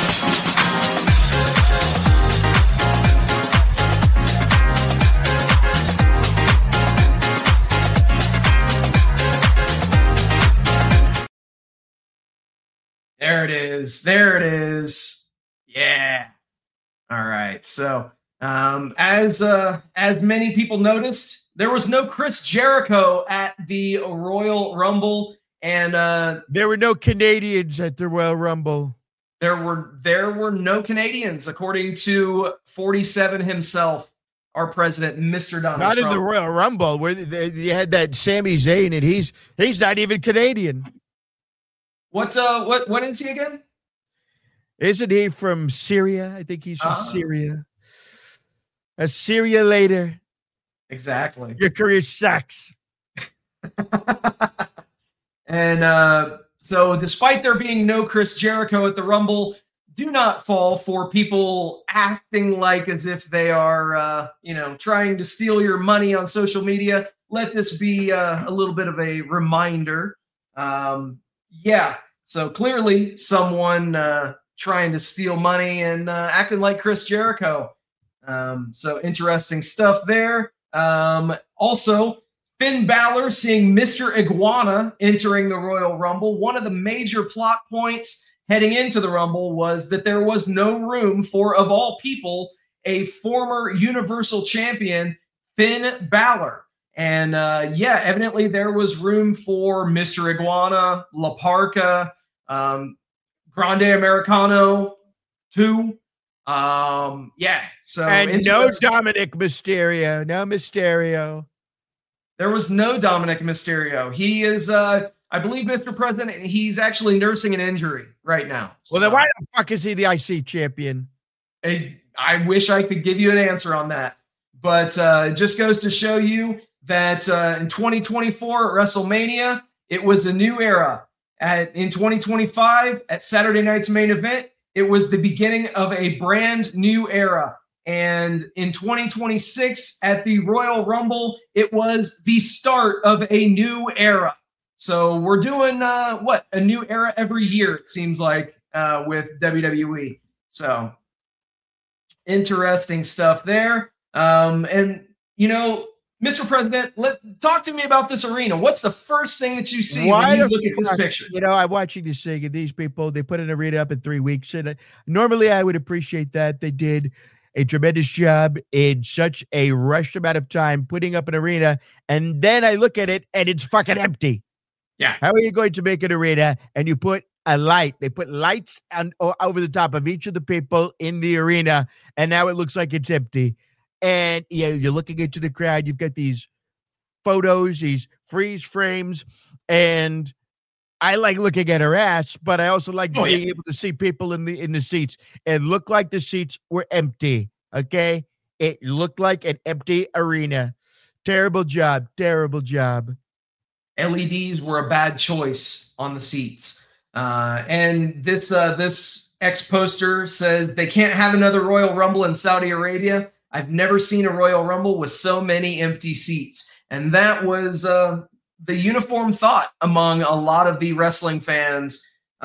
There it is. There it is. Yeah. All right. So, as many people noticed, there was no Chris Jericho at the Royal Rumble, and there were no Canadians at the Royal Rumble. There were no Canadians, according to 47 himself, our president, Mr. Donald Not Trump. in the Royal Rumble, where you had that Sami Zayn, and he's not even Canadian. What is he again? Isn't he from Syria? I think he's from Syria. Syria later. Exactly. Your career sucks. And so despite there being no Chris Jericho at the Rumble, do not fall for people acting like as if they are, trying to steal your money on social media. Let this be a little bit of a reminder. Yeah, so clearly someone trying to steal money and acting like Chris Jericho. So interesting stuff there. Also, Finn Balor seeing Mr. Iguana entering the Royal Rumble. One of the major plot points heading into the Rumble was that there was no room for, of all people, a former Universal Champion, Finn Balor. And evidently there was room for Mr. Iguana, La Parka, Grande Americano, too. So and no Dominic Mysterio. No Mysterio. There was no Dominic Mysterio. He is, I believe, Mr. President, he's actually nursing an injury right now. Well, then why the fuck is he the IC champion? I wish I could give you an answer on that. But it just goes to show you that in 2024 at WrestleMania, it was a new era. In 2025, at Saturday night's main event, it was the beginning of a brand new era. And in 2026, at the Royal Rumble, it was the start of a new era. So we're doing, a new era every year, it seems like, with WWE. So interesting stuff there. And, Mr. President, talk to me about this arena. What's the first thing that you see when you look at this picture? I'm watching this thing, and these people, they put an arena up in 3 weeks. And normally I would appreciate that. They did a tremendous job in such a rushed amount of time putting up an arena. And then I look at it, and it's fucking empty. Yeah. How are you going to make an arena and you put a light? They put lights over the top of each of the people in the arena, and now it looks like it's empty. And you're looking into the crowd. You've got these photos, these freeze frames, and I like looking at her ass, but I also like being able to see people in the seats. It looked like the seats were empty. Okay, it looked like an empty arena. Terrible job. Terrible job. LEDs were a bad choice on the seats, and this X poster says they can't have another Royal Rumble in Saudi Arabia. I've never seen a Royal Rumble with so many empty seats. And that was the uniform thought among a lot of the wrestling fans.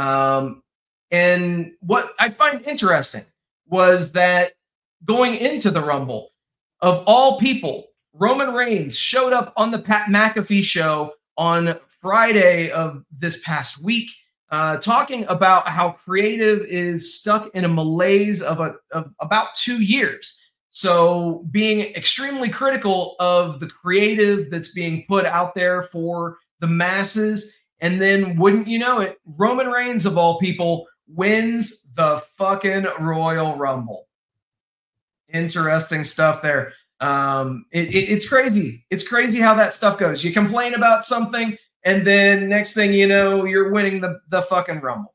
And what I find interesting was that going into the Rumble, of all people, Roman Reigns showed up on the Pat McAfee show on Friday of this past week. talking about how creative is stuck in a malaise of about 2 years. So being extremely critical of the creative that's being put out there for the masses. And then, wouldn't you know it, Roman Reigns, of all people, wins the fucking Royal Rumble. Interesting stuff there. It's crazy. It's crazy how that stuff goes. You complain about something, and then next thing you know, you're winning the fucking Rumble.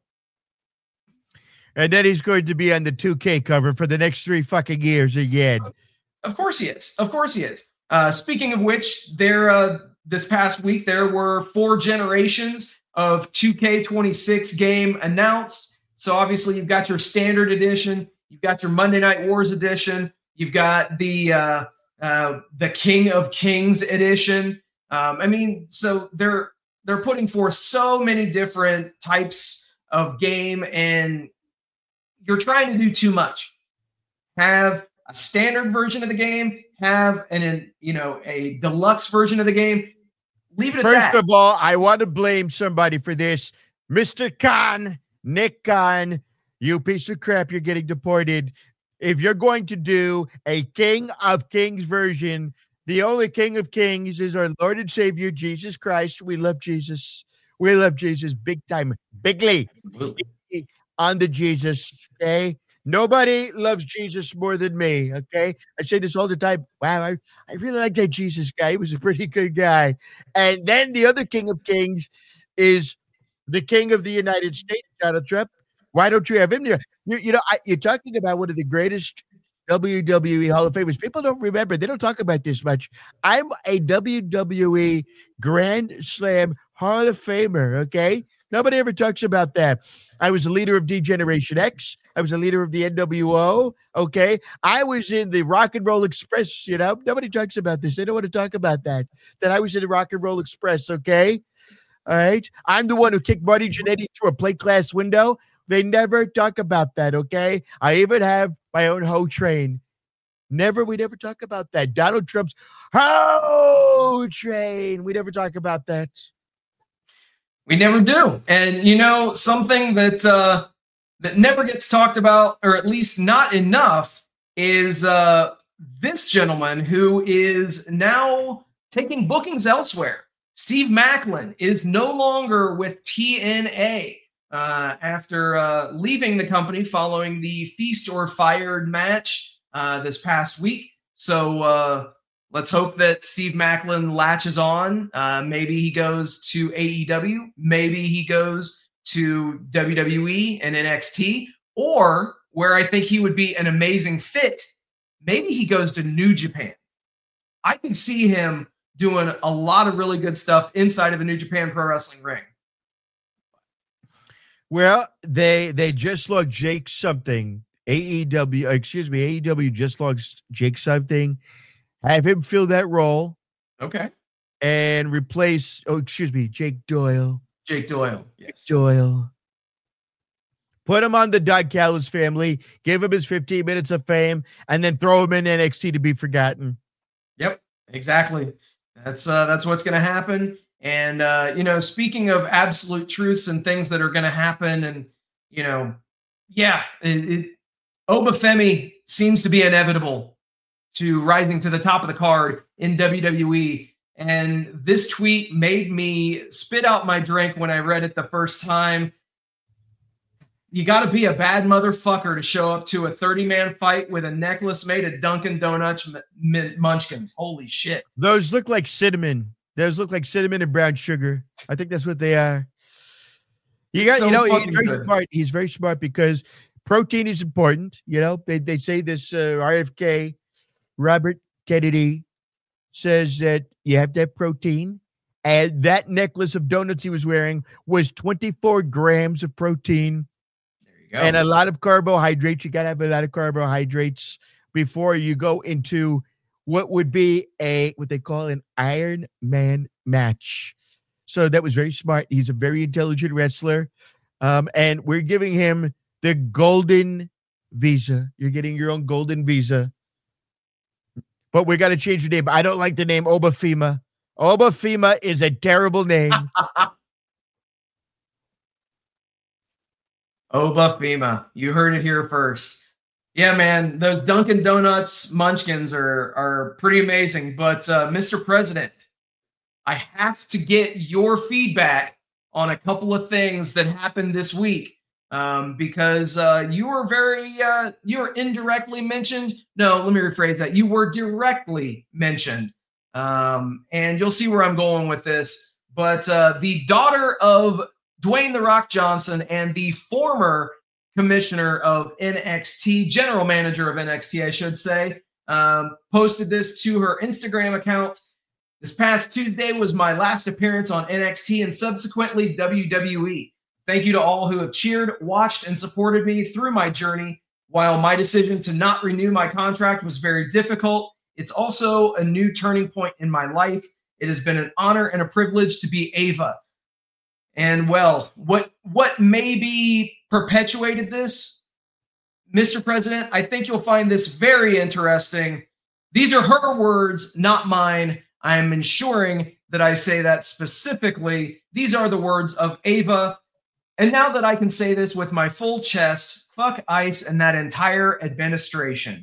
And then he's going to be on the 2K cover for the next 3 fucking years again. Of course he is. Of course he is. Speaking of which, this past week, there were 4 generations of 2K26 game announced. So obviously you've got your standard edition, you've got your Monday Night Wars edition, you've got the King of Kings edition. So they're putting forth so many different types of game, and you're trying to do too much. Have a standard version of the game, have a deluxe version of the game. Leave it at that. First of all, I want to blame somebody for this. Mr. Khan, Nick Khan, you piece of crap, you're getting deported. If you're going to do a King of Kings version, the only King of Kings is our Lord and Savior, Jesus Christ. We love Jesus. We love Jesus big time. Bigly. On the Jesus, okay? Nobody loves Jesus more than me, okay? I say this all the time. Wow, I really like that Jesus guy. He was a pretty good guy. And then the other King of Kings is the King of the United States, Donald Trump. Why don't you have him there? You're talking about one of the greatest WWE Hall of Famers. People don't remember. They don't talk about this much. I'm a WWE Grand Slam Hall of Famer, okay? Nobody ever talks about that. I was a leader of D-Generation X. I was a leader of the NWO, okay? I was in the Rock and Roll Express, Nobody talks about this. They don't want to talk about that I was in the Rock and Roll Express, okay? All right? I'm the one who kicked Marty Jannetty through a plate glass window. They never talk about that, okay? I even have my own hoe train. We never talk about that. Donald Trump's hoe train. We never talk about that. We never do. And something that never gets talked about, or at least not enough, is this gentleman who is now taking bookings elsewhere. Steve Maclin is no longer with TNA after leaving the company following the Feast or Fired match this past week. So let's hope that Steve Maclin latches on. Maybe he goes to AEW. Maybe he goes to WWE and NXT. Or, where I think he would be an amazing fit, maybe he goes to New Japan. I can see him doing a lot of really good stuff inside of a New Japan Pro Wrestling ring. Well, they just logged Jake something. AEW just logged Jake something. Have him fill that role. Okay. And replace, Jake Doyle. Jake Doyle. Yes. Jake Doyle. Put him on the Doug Callis family, give him his 15 minutes of fame, and then throw him in NXT to be forgotten. Yep, exactly. That's what's going to happen. And, speaking of absolute truths and things that are going to happen, and, Obafemi seems to be inevitable to rising to the top of the card in WWE. And this tweet made me spit out my drink when I read it the first time. You got to be a bad motherfucker to show up to a 30-man fight with a necklace made of Dunkin' Donuts munchkins. Holy shit. Those look like cinnamon. Those look like cinnamon and brown sugar. I think that's what they are. He's very smart. He's very smart because protein is important. They say this RFK, Robert Kennedy, says that you have to have protein. And that necklace of donuts he was wearing was 24 grams of protein. And a lot of carbohydrates. You got to have a lot of carbohydrates before you go into what would be what they call an Iron Man match. So that was very smart. He's a very intelligent wrestler. And we're giving him the golden visa. You're getting your own golden visa. But we got to change the name. I don't like the name Obafemi. Obafemi is a terrible name. Oh, Buffema, you heard it here first. Yeah, man, those Dunkin' Donuts munchkins are pretty amazing. But Mr. President, I have to get your feedback on a couple of things that happened this week because you were indirectly mentioned. No, let me rephrase that. You were directly mentioned, and you'll see where I'm going with this. But the daughter of Dwayne "The Rock" Johnson and the former commissioner of NXT, general manager of NXT, I should say, posted this to her Instagram account. This past Tuesday was my last appearance on NXT and subsequently WWE. Thank you to all who have cheered, watched, and supported me through my journey. While my decision to not renew my contract was very difficult, it's also a new turning point in my life. It has been an honor and a privilege to be Ava. And well, what maybe perpetuated this, Mr. President, I think you'll find this very interesting. These are her words, not mine. I am ensuring that I say that specifically. These are the words of Ava. And now that I can say this with my full chest, fuck ICE and that entire administration.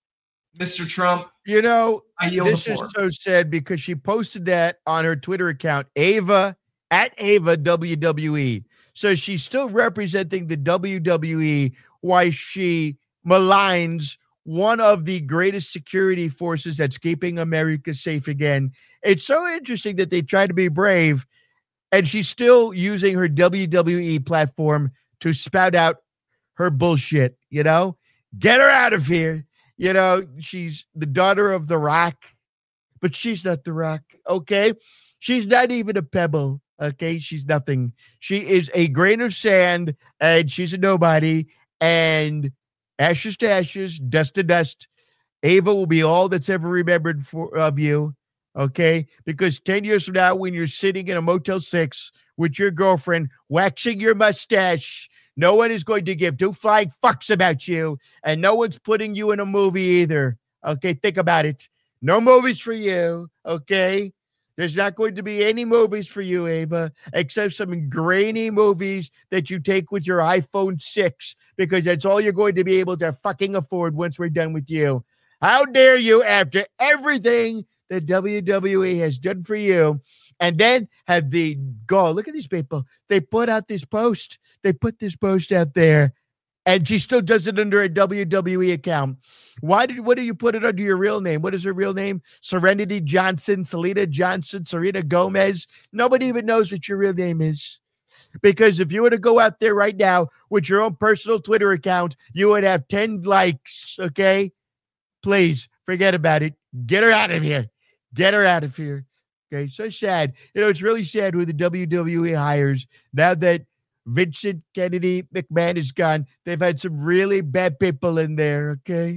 Mr. Trump, you know, I yield this the floor. Is so sad because she posted that on her Twitter account, Ava at Ava WWE. So she's still representing the WWE while she maligns one of the greatest security forces that's keeping America safe again. It's so interesting that they try to be brave, and she's still using her WWE platform to spout out her bullshit, you know? Get her out of here. You know, she's the daughter of The Rock, but she's not The Rock, okay? She's not even a pebble, okay? She's nothing. She is a grain of sand, and she's a nobody, and ashes to ashes, dust to dust. Ava will be all that's ever remembered of you, okay? Because 10 years from now, when you're sitting in a Motel 6 with your girlfriend, waxing your mustache, no one is going to give two flying fucks about you, and no one's putting you in a movie either, okay? Think about it. No movies for you, okay? There's not going to be any movies for you, Ava, except some grainy movies that you take with your iPhone 6, because that's all you're going to be able to fucking afford once we're done with you. How dare you, after everything that WWE has done for you, and then have the go, look at these people. They put out this post. They put this post out there, and she still does it under a WWE account. What do you put it under your real name? What is her real name? Serenity Johnson, Selena Johnson, Serena Gomez. Nobody even knows what your real name is. Because if you were to go out there right now with your own personal Twitter account, you would have 10 likes, okay? Please, forget about it. Get her out of here. Get her out of here. Okay, so sad. You know, it's really sad who the WWE hires now that Vincent Kennedy McMahon is gone. They've had some really bad people in there, okay?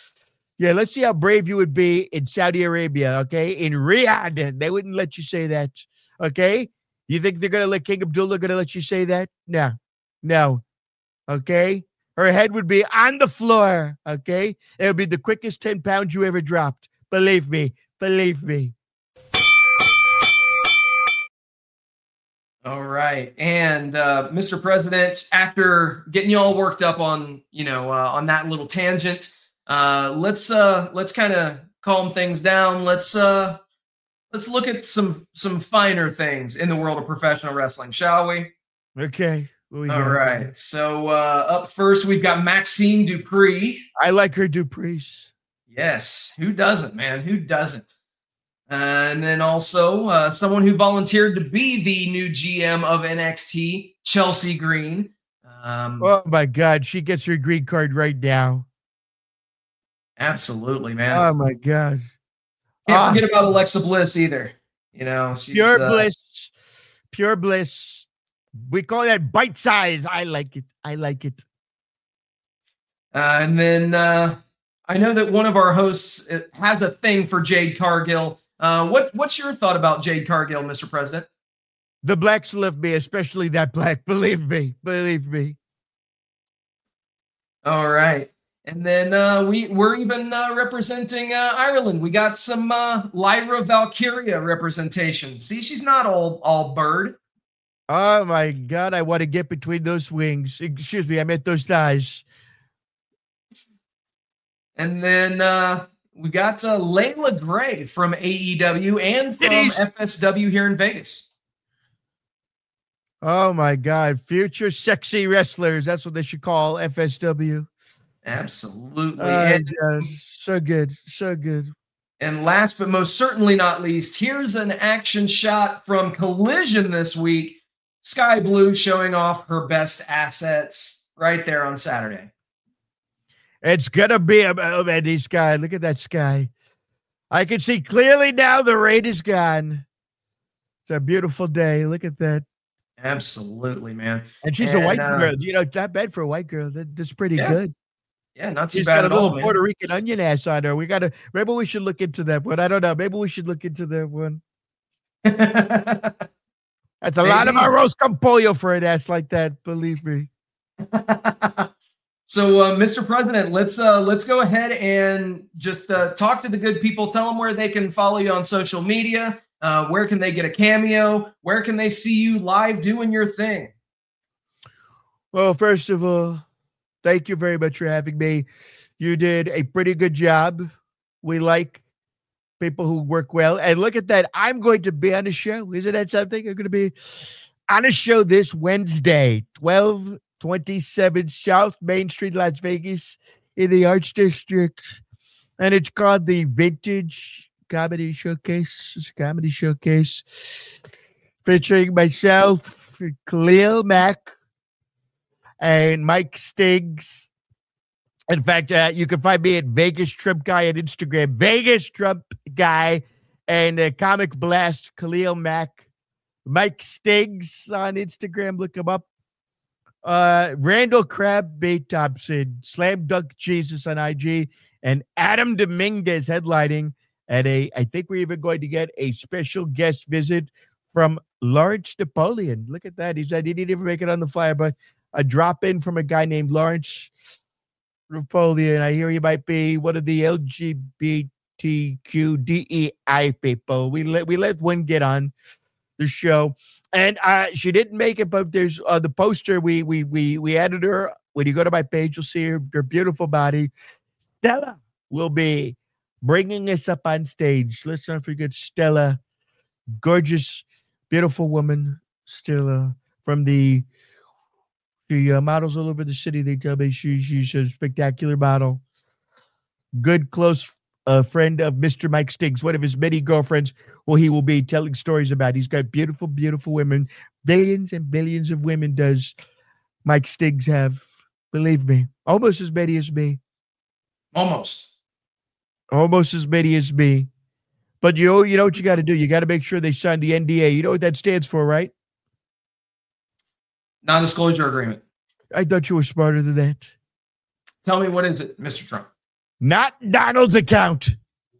Yeah, let's see how brave you would be in Saudi Arabia, okay? In Riyadh, they wouldn't let you say that, okay? You think they're going to let King Abdullah going to let you say that? No, okay? Her head would be on the floor, okay? It would be the quickest 10 pounds you ever dropped. Believe me. All right. And Mr. President, after getting you all worked up on, on that little tangent, let's kind of calm things down. Let's look at some finer things in the world of professional wrestling, shall we? Okay. All right. So up first, we've got Maxine Dupree. I like her Dupree's. Yes. Who doesn't, man? Who doesn't? And then also someone who volunteered to be the new GM of NXT, Chelsea Green. Oh, my God. She gets her green card right now. Absolutely, man. Oh, my God. Can't forget about Alexa Bliss either. She's Pure bliss. We call that bite size. I like it. And then I know that one of our hosts has a thing for Jade Cargill. What's your thought about Jade Cargill, Mr. President? The blacks love me, especially that black. Believe me. All right. And then we're even representing Ireland. We got some Lyra Valkyria representation. See, she's not all bird. Oh my God, I want to get between those wings. Excuse me, I meant those thighs. And then we got Layla Gray from AEW and from FSW here in Vegas. Oh my God, future sexy wrestlers. That's what they should call FSW. Absolutely. So good. So good. And last but most certainly not least, here's an action shot from Collision this week. Sky Blue showing off her best assets right there on Saturday. It's going to be a Eddie Sky. Look at that sky. I can see clearly now the rain is gone. It's a beautiful day. Look at that. Absolutely, man. And she's a white girl. You know, not bad for a white girl. That's pretty good. Yeah, not too She's bad got at a little all, Puerto Rican onion ass on her. Maybe we should look into that one. I don't know. Maybe we should look into that one. That's a lot of arroz con pollo for an ass like that. Believe me. So, Mr. President, let's go ahead and just talk to the good people. Tell them where they can follow you on social media. Where can they get a cameo? Where can they see you live doing your thing? Well, first of all, thank you very much for having me. You did a pretty good job. We like people who work well. And look at that. I'm going to be on a show. Isn't that something? I'm going to be on a show this Wednesday, 1227 South Main Street, Las Vegas, in the Arts District. And it's called the Vintage Comedy Showcase. It's a comedy showcase featuring myself, Khalil Mack, and Mike Stiggs. In fact, you can find me at Vegas Trump Guy on Instagram, Vegas Trump Guy, and Comic Blast, Khalil Mack, Mike Stiggs on Instagram. Look him up. Randall Crab Bay Thompson, Slam Dunk Jesus on IG, and Adam Dominguez headlining at I think we're even going to get a special guest visit from Lawrence Napoleon. Look at that. He didn't even make it on the flyer, but a drop in from a guy named Lawrence Napoleon. I hear he might be one of the LGBTQDEI people. We let one get on the show, and she didn't make it, but there's the poster. We added her. When you go to my page, you'll see her beautiful body. Stella will be bringing us up on stage. Let's not forget Stella, gorgeous, beautiful woman. Stella from the. She models all over the city. They tell me she's a spectacular model. Good, close friend of Mr. Mike Stiggs, one of his many girlfriends who he will be telling stories about. He's got beautiful, beautiful women. Billions and billions of women does Mike Stiggs have. Believe me. Almost as many as me. Almost as many as me. But you know what you got to do? You got to make sure they sign the NDA. You know what that stands for, right? Non-disclosure agreement. I thought you were smarter than that. Tell me, what is it, Mr. Trump? Not Donald's account.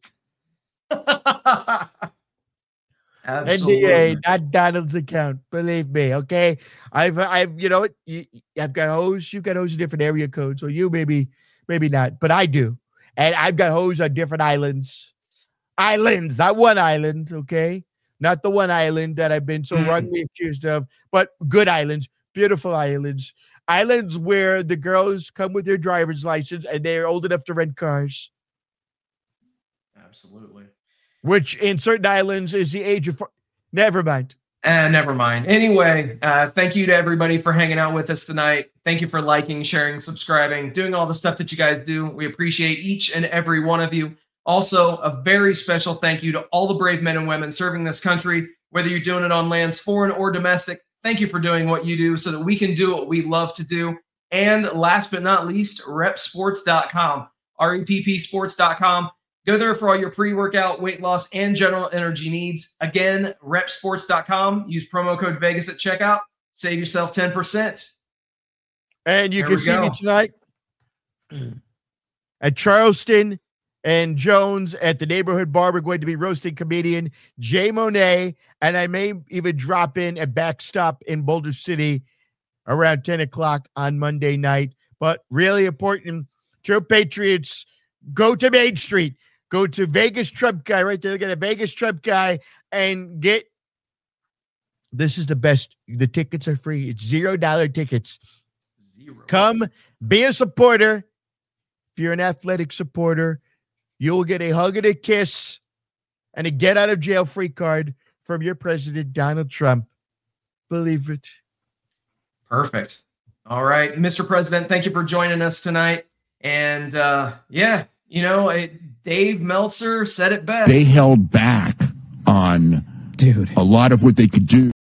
NDA, not Donald's account. Believe me, okay? I've you know what? I've got hoes. You've got hoes in different area codes. So you maybe not, but I do. And I've got hoes on different islands. Islands, not one island, okay? Not the one island that I've been so wrongly accused of, but good islands. Beautiful islands. Islands where the girls come with their driver's license and they're old enough to rent cars. Absolutely. Which in certain islands is the age of... Never mind. Never mind. Anyway, thank you to everybody for hanging out with us tonight. Thank you for liking, sharing, subscribing, doing all the stuff that you guys do. We appreciate each and every one of you. Also, a very special thank you to all the brave men and women serving this country, whether you're doing it on lands foreign or domestic. Thank you for doing what you do so that we can do what we love to do. And last but not least, repsports.com, REPP sports.com. Go there for all your pre-workout, weight loss, and general energy needs. Again, repsports.com. Use promo code Vegas at checkout. Save yourself 10%. And you can see me tonight at Charleston and Jones at the Neighborhood Bar. We're going to be roasting comedian Jay Monet, and I may even drop in at Backstop in Boulder City around 10 o'clock on Monday night. But really important, true patriots, go to Main Street. Go to Vegas Trump Guy right there. Look at a Vegas Trump Guy and get This is the best. The tickets are free. It's $0 tickets. Come be a supporter. If you're an athletic supporter, you'll get a hug and a kiss and a get out of jail free card from your president, Donald Trump. Believe it. Perfect. All right, Mr. President, thank you for joining us tonight. And Dave Meltzer said it best. They held back on a lot of what they could do.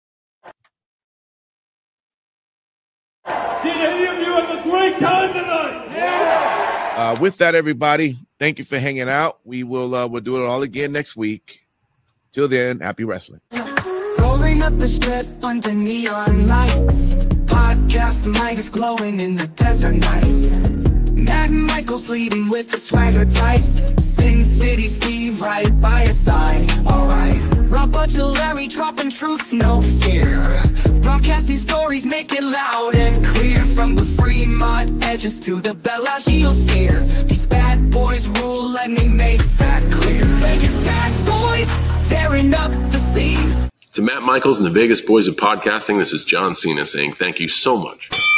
Did any of you have a great time tonight? Yeah. With that, everybody, thank you for hanging out. We'll do it all again next week. Till then, happy wrestling. Rolling up the strip under neon lights. Podcast mics glowing in the desert nights. Matt Michaels leading with the swagger tight. Sin City Steve right by your side. Alright. Rob Butcher Larry dropping truths, no fear. Broadcasting stories, make it loud and clear. From the Fremont edges to the Bellagio sphere. These bad boys rule, let me make that clear. Vegas bad boys, tearing up the scene. To Matt Michaels and the Vegas Boys of Podcasting, this is John Cena saying thank you so much.